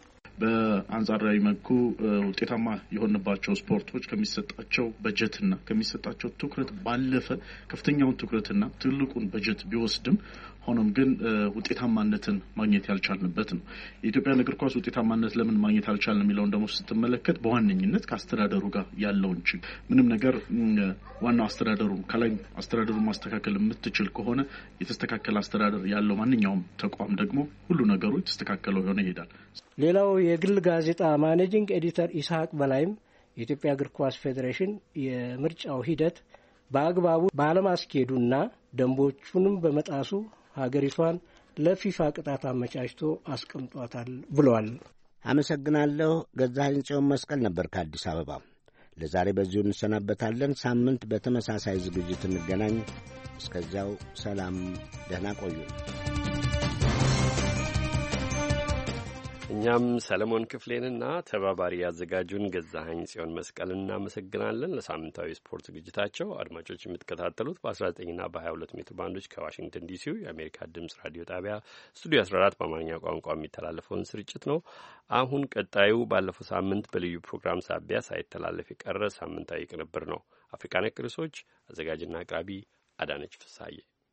በአንጻራዊ መልኩ ውጤታማ የሆነባቸው ስፖርቶች ከሚሰጣቸው በጀትና ከሚሰጣቸው ትኩረት ባለፈ ከፍተኛውን ትኩረትና ትልቁን በጀት ቢወስድም ሆኖም ግን ውጤታማነትን ማግኘት ያልቻልንበት ነው። የኢትዮጵያ እግር ኳስ ውጤታማነት ለምን ማግኘት አልቻልንም የሚለውን ደግሞ ስትመለከት በዋነኝነት ከአስተዳደሩ ጋር ያለውን ችግር ምንም ነገር ዋናው አስተዳደሩ ከላይ አስተዳደሩን ማስተካከል የምትችል ከሆነ የተስተካከለ አስተዳደር ያለው ማንኛውም ተቋም ደግሞ ሁሉ ነገሩ የተስተካከለው ሆነ ይሄዳል። ሌላው የግል ጋዜጣ ማኔጂንግ ኤዲተር ኢስሐቅ በላይም የኢትዮጵያ እግር ኳስ ፌዴሬሽን የምርጫው ሂደት በአግባቡ ባለማስኬዱና ደንቦቹንም በመጣሱ ሀገሪቷን ለፊፋ ቅጣት አመቻችቶ አስቀምጧታል ብሏል። አመሰግናለሁ። ገዛኸኝ ጽዮን መስቀል ነበር ከአዲስ አበባ። ለዛሬ በዚሁ እንሰናበታለን። ሳምንት በተመሳሳይ ዝግጅት እንገናኝ። እስከዚያው ሰላም፣ ደህና ቆዩ። እኛም ሰለሞን ክፍሌንና ተባባሪ ያዘጋጁን ገዛኸኝ ጽዮን መስቀልን እናመሰግናለን። ለሳምንታዊ ስፖርት ዝግጅታቸው አድማጮች የምትከታተሉት በአስራ ዘጠኝና በሀያ ሁለት ሜትር ባንዶች ከዋሽንግተን ዲሲው የአሜሪካ ድምጽ ራዲዮ ጣቢያ ስቱዲዮ አስራ አራት በአማርኛ ቋንቋ የሚተላለፈውን ስርጭት ነው። አሁን ቀጣዩ ባለፈው ሳምንት በልዩ ፕሮግራም ሳቢያ ሳይተላለፍ የቀረ ሳምንታዊ ቅንብር ነው። አፍሪካ ነክ ርዕሶች አዘጋጅና አቅራቢ አዳነች ፍሳዬ።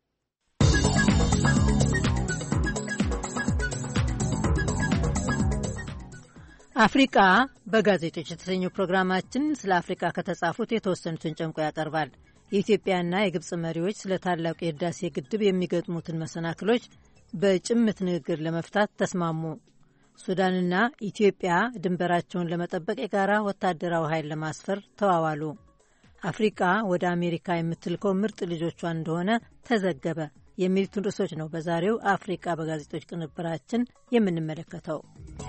አፍሪቃ በጋዜጦች የተሰኘው ፕሮግራማችን ስለ አፍሪቃ ከተጻፉት የተወሰኑትን ጨምቆ ያቀርባል። የኢትዮጵያና የግብጽ መሪዎች ስለ ታላቁ የህዳሴ ግድብ የሚገጥሙትን መሰናክሎች በጭምት ንግግር ለመፍታት ተስማሙ። ሱዳንና ኢትዮጵያ ድንበራቸውን ለመጠበቅ የጋራ ወታደራዊ ኃይል ለማስፈር ተዋዋሉ። አፍሪቃ ወደ አሜሪካ የምትልከው ምርጥ ልጆቿን እንደሆነ ተዘገበ። የሚሉትን ርዕሶች ነው በዛሬው አፍሪቃ በጋዜጦች ቅንብራችን የምንመለከተው።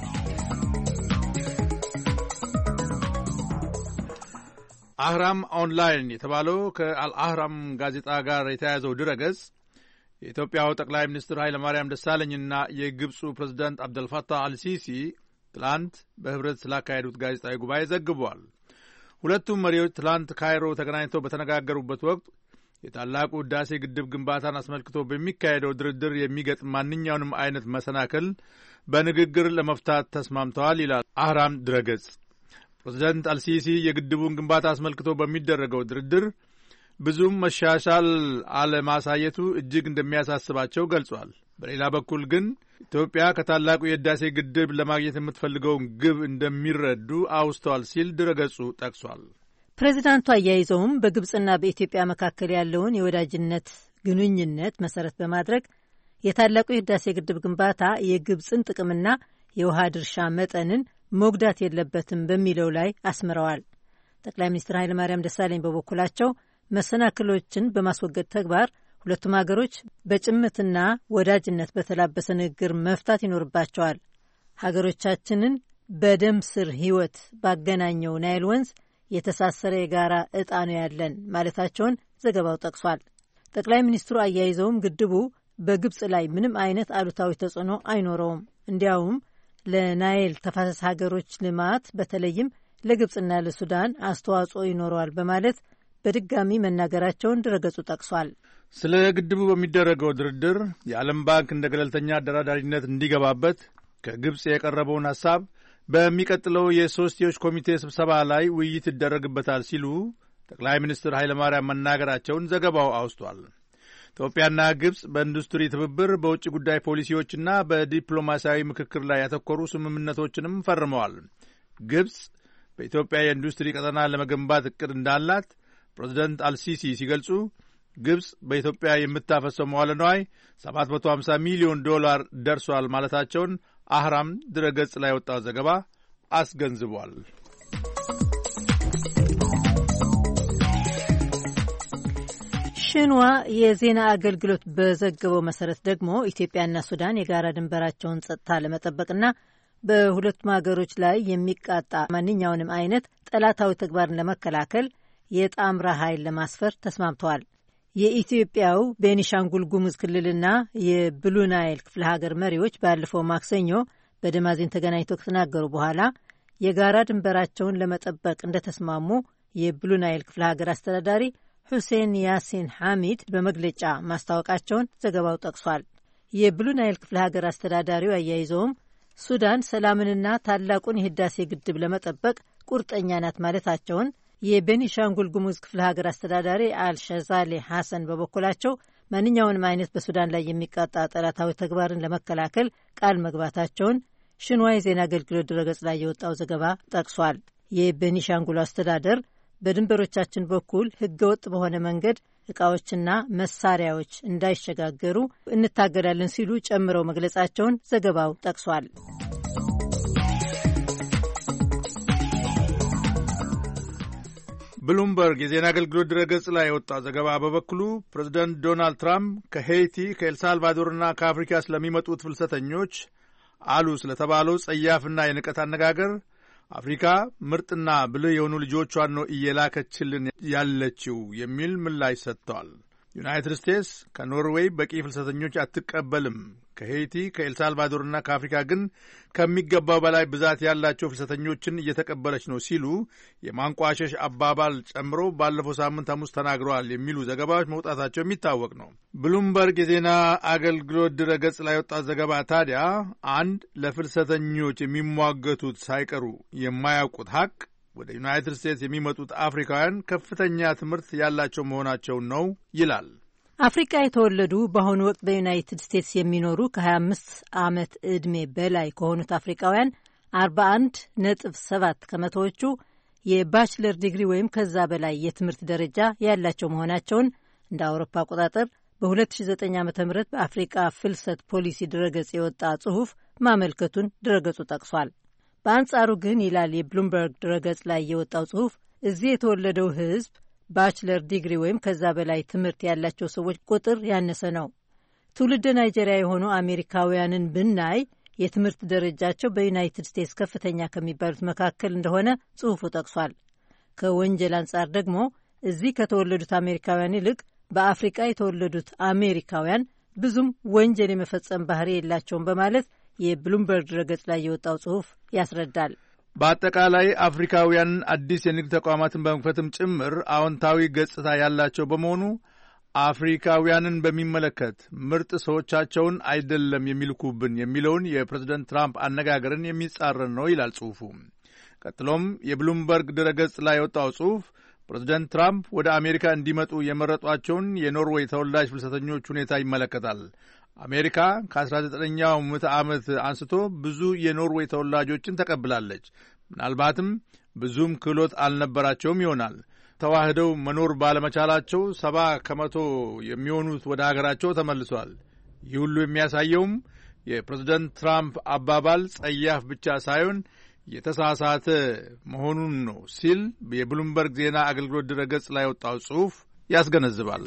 አህራም ኦንላይን የተባለው ከአልአህራም ጋዜጣ ጋር የተያያዘው ድረገጽ የኢትዮጵያው ጠቅላይ ሚኒስትር ኃይለ ማርያም ደሳለኝና የግብፁ ፕሬዝዳንት አብደልፋታህ አልሲሲ ትላንት በህብረት ስላካሄዱት ጋዜጣዊ ጉባኤ ዘግቧል። ሁለቱም መሪዎች ትላንት ካይሮ ተገናኝተው በተነጋገሩበት ወቅት የታላቁ ህዳሴ ግድብ ግንባታን አስመልክቶ በሚካሄደው ድርድር የሚገጥም ማንኛውንም አይነት መሰናክል በንግግር ለመፍታት ተስማምተዋል ይላል አህራም ድረገጽ። ፕሬዝዳንት አልሲሲ የግድቡን ግንባታ አስመልክቶ በሚደረገው ድርድር ብዙም መሻሻል አለማሳየቱ እጅግ እንደሚያሳስባቸው ገልጿል። በሌላ በኩል ግን ኢትዮጵያ ከታላቁ የህዳሴ ግድብ ለማግኘት የምትፈልገውን ግብ እንደሚረዱ አውስተዋል ሲል ድረገጹ ጠቅሷል። ፕሬዚዳንቱ አያይዘውም በግብጽና በኢትዮጵያ መካከል ያለውን የወዳጅነት ግንኙነት መሰረት በማድረግ የታላቁ የህዳሴ ግድብ ግንባታ የግብፅን ጥቅምና የውሃ ድርሻ መጠንን መጉዳት የለበትም በሚለው ላይ አስምረዋል። ጠቅላይ ሚኒስትር ኃይለማርያም ደሳለኝ በበኩላቸው መሰናክሎችን በማስወገድ ተግባር ሁለቱም ሀገሮች በጭምትና ወዳጅነት በተላበሰ ንግግር መፍታት ይኖርባቸዋል። ሀገሮቻችንን በደም ስር ህይወት ባገናኘው ናይል ወንዝ የተሳሰረ የጋራ ዕጣ ነው ያለን ማለታቸውን ዘገባው ጠቅሷል። ጠቅላይ ሚኒስትሩ አያይዘውም ግድቡ በግብፅ ላይ ምንም አይነት አሉታዊ ተጽዕኖ አይኖረውም፣ እንዲያውም ለናይል ተፋሰስ ሀገሮች ልማት በተለይም ለግብፅና ለሱዳን አስተዋጽኦ ይኖረዋል በማለት በድጋሚ መናገራቸውን ድረገጹ ጠቅሷል። ስለ ግድቡ በሚደረገው ድርድር የዓለም ባንክ እንደ ገለልተኛ አደራዳሪነት እንዲገባበት ከግብፅ የቀረበውን ሐሳብ በሚቀጥለው የሶስትዮሽ ኮሚቴ ስብሰባ ላይ ውይይት ይደረግበታል ሲሉ ጠቅላይ ሚኒስትር ኃይለማርያም መናገራቸውን ዘገባው አውስቷል። ኢትዮጵያና ግብፅ በኢንዱስትሪ ትብብር፣ በውጭ ጉዳይ ፖሊሲዎችና በዲፕሎማሲያዊ ምክክር ላይ ያተኮሩ ስምምነቶችንም ፈርመዋል። ግብፅ በኢትዮጵያ የኢንዱስትሪ ቀጠና ለመገንባት እቅድ እንዳላት ፕሬዚደንት አልሲሲ ሲገልጹ ግብፅ በኢትዮጵያ የምታፈሰው መዋለ ንዋይ ሰባት መቶ ሀምሳ ሚሊዮን ዶላር ደርሷል ማለታቸውን አህራም ድረገጽ ላይ ወጣው ዘገባ አስገንዝቧል። ሽንዋ የዜና አገልግሎት በዘገበው መሰረት ደግሞ ኢትዮጵያና ሱዳን የጋራ ድንበራቸውን ጸጥታ ለመጠበቅና በሁለቱም ሀገሮች ላይ የሚቃጣ ማንኛውንም አይነት ጠላታዊ ተግባርን ለመከላከል የጣምራ ኃይል ለማስፈር ተስማምተዋል። የኢትዮጵያው ቤኒሻንጉል ጉሙዝ ክልልና የብሉ ናይል ክፍለ ሀገር መሪዎች ባለፈው ማክሰኞ በደማዚን ተገናኝተው ከተናገሩ በኋላ የጋራ ድንበራቸውን ለመጠበቅ እንደተስማሙ የብሉ ናይል ክፍለ ሀገር አስተዳዳሪ ሁሴን ያሲን ሐሚድ በመግለጫ ማስታወቃቸውን ዘገባው ጠቅሷል። የብሉ ናይል ክፍለ ሀገር አስተዳዳሪው አያይዘውም ሱዳን ሰላምንና ታላቁን የህዳሴ ግድብ ለመጠበቅ ቁርጠኛ ናት ማለታቸውን የቤኒሻንጉል ጉሙዝ ክፍለ ሀገር አስተዳዳሪ አልሸዛሌ ሐሰን በበኩላቸው ማንኛውንም አይነት በሱዳን ላይ የሚቃጣ ጠላታዊ ተግባርን ለመከላከል ቃል መግባታቸውን ሽንዋ የዜና አገልግሎት ድረገጽ ላይ የወጣው ዘገባ ጠቅሷል። የቤኒሻንጉል አስተዳደር በድንበሮቻችን በኩል ህገወጥ በሆነ መንገድ ዕቃዎችና መሳሪያዎች እንዳይሸጋገሩ እንታገዳለን ሲሉ ጨምረው መግለጻቸውን ዘገባው ጠቅሷል። ብሉምበርግ የዜና አገልግሎት ድረገጽ ላይ የወጣ ዘገባ በበኩሉ ፕሬዚደንት ዶናልድ ትራምፕ ከሄይቲ ከኤልሳልቫዶርና ከአፍሪካ ስለሚመጡት ፍልሰተኞች አሉ ስለተባለው ጸያፍና የንቀት አነጋገር አፍሪካ ምርጥና ብልህ የሆኑ ልጆቿን ነው እየላከችልን ያለችው የሚል ምላሽ ሰጥተዋል። ዩናይትድ ስቴትስ ከኖርዌይ በቂ ፍልሰተኞች አትቀበልም፣ ከሄይቲ ከኤልሳልቫዶርና ከአፍሪካ ግን ከሚገባው በላይ ብዛት ያላቸው ፍልሰተኞችን እየተቀበለች ነው ሲሉ የማንቋሸሽ አባባል ጨምሮ ባለፈው ሳምንት ሐሙስ ተናግረዋል የሚሉ ዘገባዎች መውጣታቸው የሚታወቅ ነው። ብሉምበርግ የዜና አገልግሎት ድረገጽ ላይ ወጣት ዘገባ ታዲያ አንድ ለፍልሰተኞች የሚሟገቱት ሳይቀሩ የማያውቁት ሀቅ ወደ ዩናይትድ ስቴትስ የሚመጡት አፍሪካውያን ከፍተኛ ትምህርት ያላቸው መሆናቸውን ነው ይላል። አፍሪካ የተወለዱ በአሁኑ ወቅት በዩናይትድ ስቴትስ የሚኖሩ ከ25 ዓመት ዕድሜ በላይ ከሆኑት አፍሪካውያን አርባ አንድ ነጥብ ሰባት ከመቶዎቹ የባችለር ዲግሪ ወይም ከዛ በላይ የትምህርት ደረጃ ያላቸው መሆናቸውን እንደ አውሮፓ አቆጣጠር በ2009 ዓ ም በአፍሪቃ ፍልሰት ፖሊሲ ድረገጽ የወጣ ጽሑፍ ማመልከቱን ድረገጹ ጠቅሷል። በአንጻሩ ግን ይላል የብሉምበርግ ድረገጽ ላይ የወጣው ጽሑፍ፣ እዚህ የተወለደው ሕዝብ ባችለር ዲግሪ ወይም ከዛ በላይ ትምህርት ያላቸው ሰዎች ቁጥር ያነሰ ነው። ትውልደ ናይጄሪያ የሆኑ አሜሪካውያንን ብናይ የትምህርት ደረጃቸው በዩናይትድ ስቴትስ ከፍተኛ ከሚባሉት መካከል እንደሆነ ጽሑፉ ጠቅሷል። ከወንጀል አንጻር ደግሞ እዚህ ከተወለዱት አሜሪካውያን ይልቅ በአፍሪቃ የተወለዱት አሜሪካውያን ብዙም ወንጀል የመፈጸም ባህሪ የላቸውም በማለት የብሉምበርግ ድረገጽ ላይ የወጣው ጽሑፍ ያስረዳል። በአጠቃላይ አፍሪካውያን አዲስ የንግድ ተቋማትን በመክፈትም ጭምር አዎንታዊ ገጽታ ያላቸው በመሆኑ አፍሪካውያንን በሚመለከት ምርጥ ሰዎቻቸውን አይደለም የሚልኩብን የሚለውን የፕሬዝደንት ትራምፕ አነጋገርን የሚጻረን ነው ይላል ጽሑፉ። ቀጥሎም የብሉምበርግ ድረገጽ ላይ የወጣው ጽሑፍ ፕሬዝደንት ትራምፕ ወደ አሜሪካ እንዲመጡ የመረጧቸውን የኖርዌይ ተወላጅ ፍልሰተኞች ሁኔታ ይመለከታል። አሜሪካ ከአስራ ዘጠነኛው ምዕተ ዓመት አንስቶ ብዙ የኖርዌይ ተወላጆችን ተቀብላለች። ምናልባትም ብዙም ክህሎት አልነበራቸውም ይሆናል። ተዋህደው መኖር ባለመቻላቸው ሰባ ከመቶ የሚሆኑት ወደ አገራቸው ተመልሷል። ይህ ሁሉ የሚያሳየውም የፕሬዝዳንት ትራምፕ አባባል ጸያፍ ብቻ ሳይሆን የተሳሳተ መሆኑን ነው ሲል የብሉምበርግ ዜና አገልግሎት ድረገጽ ላይ ወጣው ጽሑፍ ያስገነዝባል።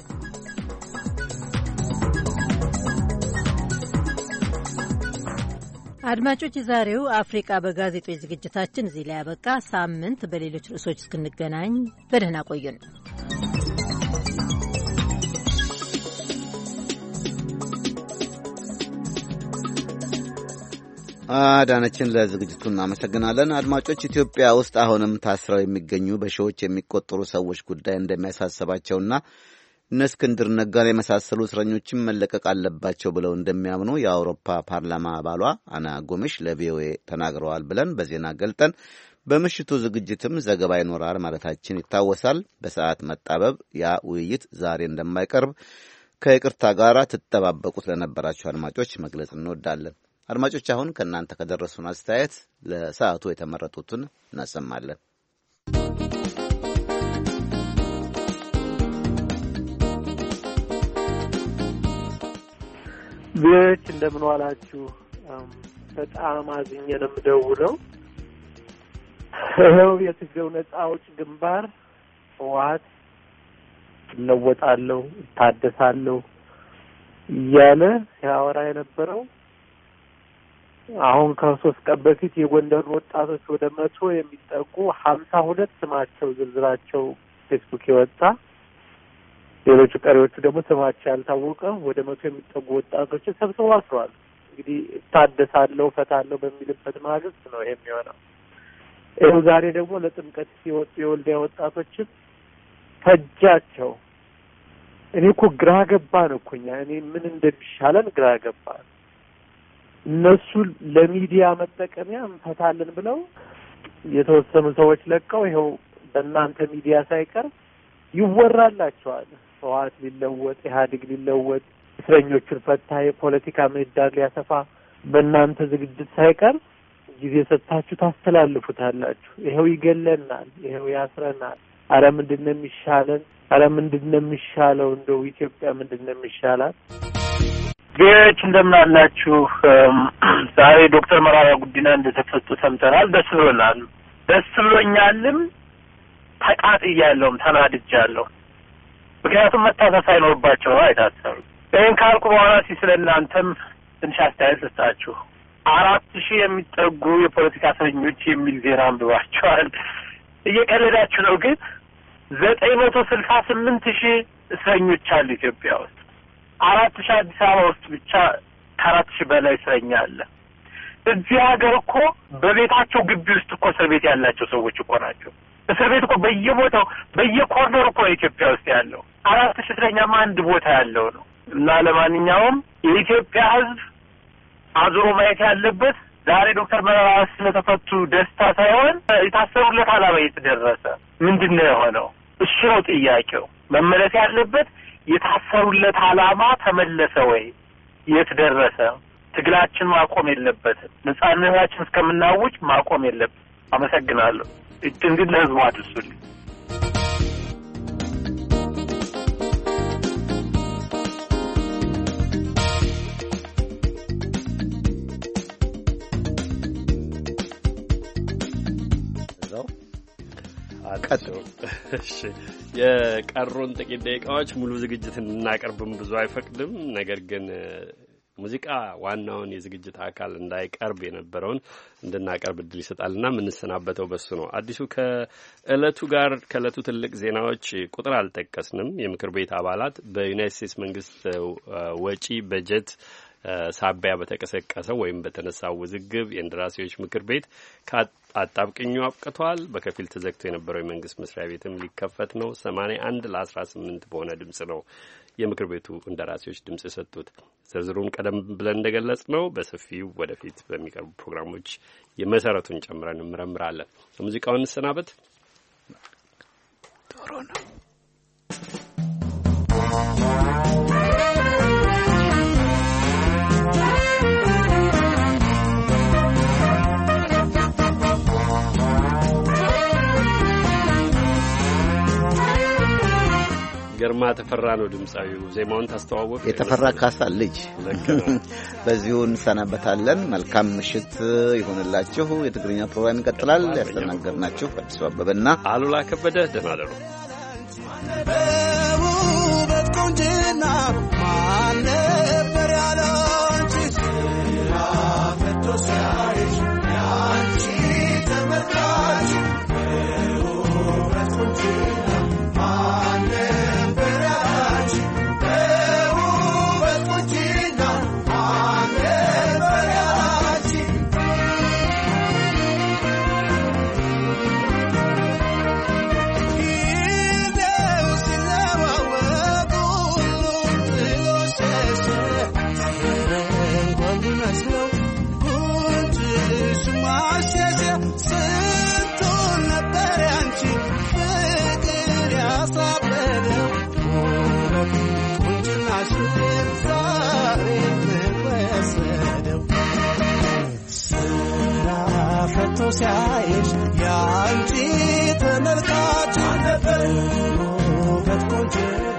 አድማጮች፣ የዛሬው አፍሪካ በጋዜጦች ዝግጅታችን እዚህ ላይ ያበቃ። ሳምንት በሌሎች ርዕሶች እስክንገናኝ በደህና ቆዩን። አዳነችን ለዝግጅቱ እናመሰግናለን። አድማጮች፣ ኢትዮጵያ ውስጥ አሁንም ታስረው የሚገኙ በሺዎች የሚቆጠሩ ሰዎች ጉዳይ እንደሚያሳስባቸውና እነ እስክንድር ነጋን የመሳሰሉ እስረኞችም መለቀቅ አለባቸው ብለው እንደሚያምኑ የአውሮፓ ፓርላማ አባሏ አና ጎሜሽ ለቪኦኤ ተናግረዋል ብለን በዜና ገልጠን በምሽቱ ዝግጅትም ዘገባ ይኖራል ማለታችን ይታወሳል። በሰዓት መጣበብ ያ ውይይት ዛሬ እንደማይቀርብ ከይቅርታ ጋር ትጠባበቁት ለነበራችሁ አድማጮች መግለጽ እንወዳለን። አድማጮች፣ አሁን ከእናንተ ከደረሱን አስተያየት ለሰዓቱ የተመረጡትን እናሰማለን። ቢዎች እንደምን ዋላችሁ? በጣም አዝኜ ነው የምደውለው። ይኸው የትግሬው ነጻ አውጪ ግንባር ህወሓት እለወጣለሁ እታደሳለሁ እያለ ሲያወራ የነበረው አሁን ከሶስት ቀን በፊት የጎንደር ወጣቶች ወደ መቶ የሚጠጉ ሀምሳ ሁለት ስማቸው ዝርዝራቸው ፌስቡክ የወጣ ሌሎቹ ቀሪዎቹ ደግሞ ስማቸው ያልታወቀ ወደ መቶ የሚጠጉ ወጣቶች ሰብስበው አስረዋል። እንግዲህ እታደሳለሁ ፈታለሁ በሚልበት ማግስት ነው ይሄ የሚሆነው። ይኸው ዛሬ ደግሞ ለጥምቀት ሲወጡ የወልዲያ ወጣቶችም ፈጃቸው። እኔ እኮ ግራ ገባን እኮ እኛ እኔ ምን እንደሚሻለን ግራ ገባን። እነሱ ለሚዲያ መጠቀሚያ እንፈታለን ብለው የተወሰኑ ሰዎች ለቀው ይኸው በእናንተ ሚዲያ ሳይቀር ይወራላቸዋል። ህወሓት ሊለወጥ፣ ኢህአዴግ ሊለወጥ፣ እስረኞቹን ፈታ፣ የፖለቲካ ምህዳር ሊያሰፋ በእናንተ ዝግጅት ሳይቀር ጊዜ ሰጥታችሁ ታስተላልፉታላችሁ። ይኸው ይገለናል፣ ይኸው ያስረናል። አረ ምንድነው የሚሻለን? አረ ምንድነው የሚሻለው? እንደው ኢትዮጵያ ምንድነው የሚሻላት? ጌች እንደምን አላችሁ? ዛሬ ዶክተር መራራ ጉዲና እንደተፈቱ ሰምተናል። ደስ ብሎናል፣ ደስ ብሎኛልም ተቃጥያለሁም ተናድጃለሁ። ምክንያቱም መታሰር አይኖርባቸው አይታሰሩ። ይህን ካልኩ በኋላ ሲስለናንተም ትንሽ አስተያየት ልስጣችሁ። አራት ሺህ የሚጠጉ የፖለቲካ እስረኞች የሚል ዜና አንብባችኋል። እየቀለዳችሁ ነው። ግን ዘጠኝ መቶ ስልሳ ስምንት ሺህ እስረኞች አሉ ኢትዮጵያ ውስጥ። አራት ሺህ አዲስ አበባ ውስጥ ብቻ ከአራት ሺህ በላይ እስረኛ አለ። እዚህ ሀገር እኮ በቤታቸው ግቢ ውስጥ እኮ እስር ቤት ያላቸው ሰዎች እኮ ናቸው። እስር ቤት እኮ በየቦታው በየኮርነሩ እኮ ኢትዮጵያ ውስጥ ያለው አራት ሺህ እስረኛማ አንድ ቦታ ያለው ነው። እና ለማንኛውም የኢትዮጵያ ሕዝብ አዙሮ ማየት ያለበት ዛሬ ዶክተር መረራ ስለተፈቱ ደስታ ሳይሆን የታሰሩለት ዓላማ የተደረሰ ምንድነው የሆነው? እሱ ነው ጥያቄው። መመለስ ያለበት የታሰሩለት ዓላማ ተመለሰ ወይ? የት ደረሰ? ትግላችን ማቆም የለበትም። ነጻነታችን እስከምናውጅ ማቆም የለበትም። አመሰግናለሁ። እችን ግን ለህዝቡ አድርሱልኝ። እሺ የቀሩን ጥቂት ደቂቃዎች ሙሉ ዝግጅት እናቀርብም ብዙ አይፈቅድም። ነገር ግን ሙዚቃ ዋናውን የዝግጅት አካል እንዳይቀርብ የነበረውን እንድናቀርብ እድል ይሰጣልና የምንሰናበተው በሱ ነው። አዲሱ ከእለቱ ጋር ከእለቱ ትልቅ ዜናዎች ቁጥር አልጠቀስንም። የምክር ቤት አባላት በዩናይትድ ስቴትስ መንግስት ወጪ በጀት ሳቢያ በተቀሰቀሰው ወይም በተነሳው ውዝግብ የእንደራሴዎች ምክር ቤት አጣብቅኙ አብቅቷል። በከፊል ተዘግቶ የነበረው የመንግስት መስሪያ ቤትም ሊከፈት ነው። ሰማንያ አንድ ለአስራ ስምንት በሆነ ድምጽ ነው የምክር ቤቱ እንደራሴዎች ድምጽ የሰጡት። ዝርዝሩን ቀደም ብለን እንደገለጽ ነው በሰፊው ወደፊት በሚቀርቡ ፕሮግራሞች የመሰረቱን ጨምረን እንመረምራለን። ሙዚቃውን እንሰናበት። ጥሩ ነው። ግርማ ተፈራ ነው ድምጻዊው። ዜማውን ታስተዋወቅ። የተፈራ ካሳ ልጅ በዚሁ እንሰናበታለን። መልካም ምሽት ይሆንላችሁ። የትግርኛ ፕሮግራም ይቀጥላል። ያስተናገድናችሁ አዲሱ አበበና አሉላ ከበደ ደህና ደሩ። በውበት ቆንጅና ማን ነበር ያለው አንቺ ስራ ፈቶ ሲያይሽ ያንቺ ተመልካች በውበት ቆንጅና ማን ነበር ያለው በውበት ቆንጅና ማን ነበር ያለው ስንቱን ነበር ያንቺ ፍቅር ያሳበደው ቁንጅናሽን ዛሬ ወሰደው ስራ ፈቶ ሲያይሽ ያንቺ ተመልካች ነበር ውበት ቆንጆ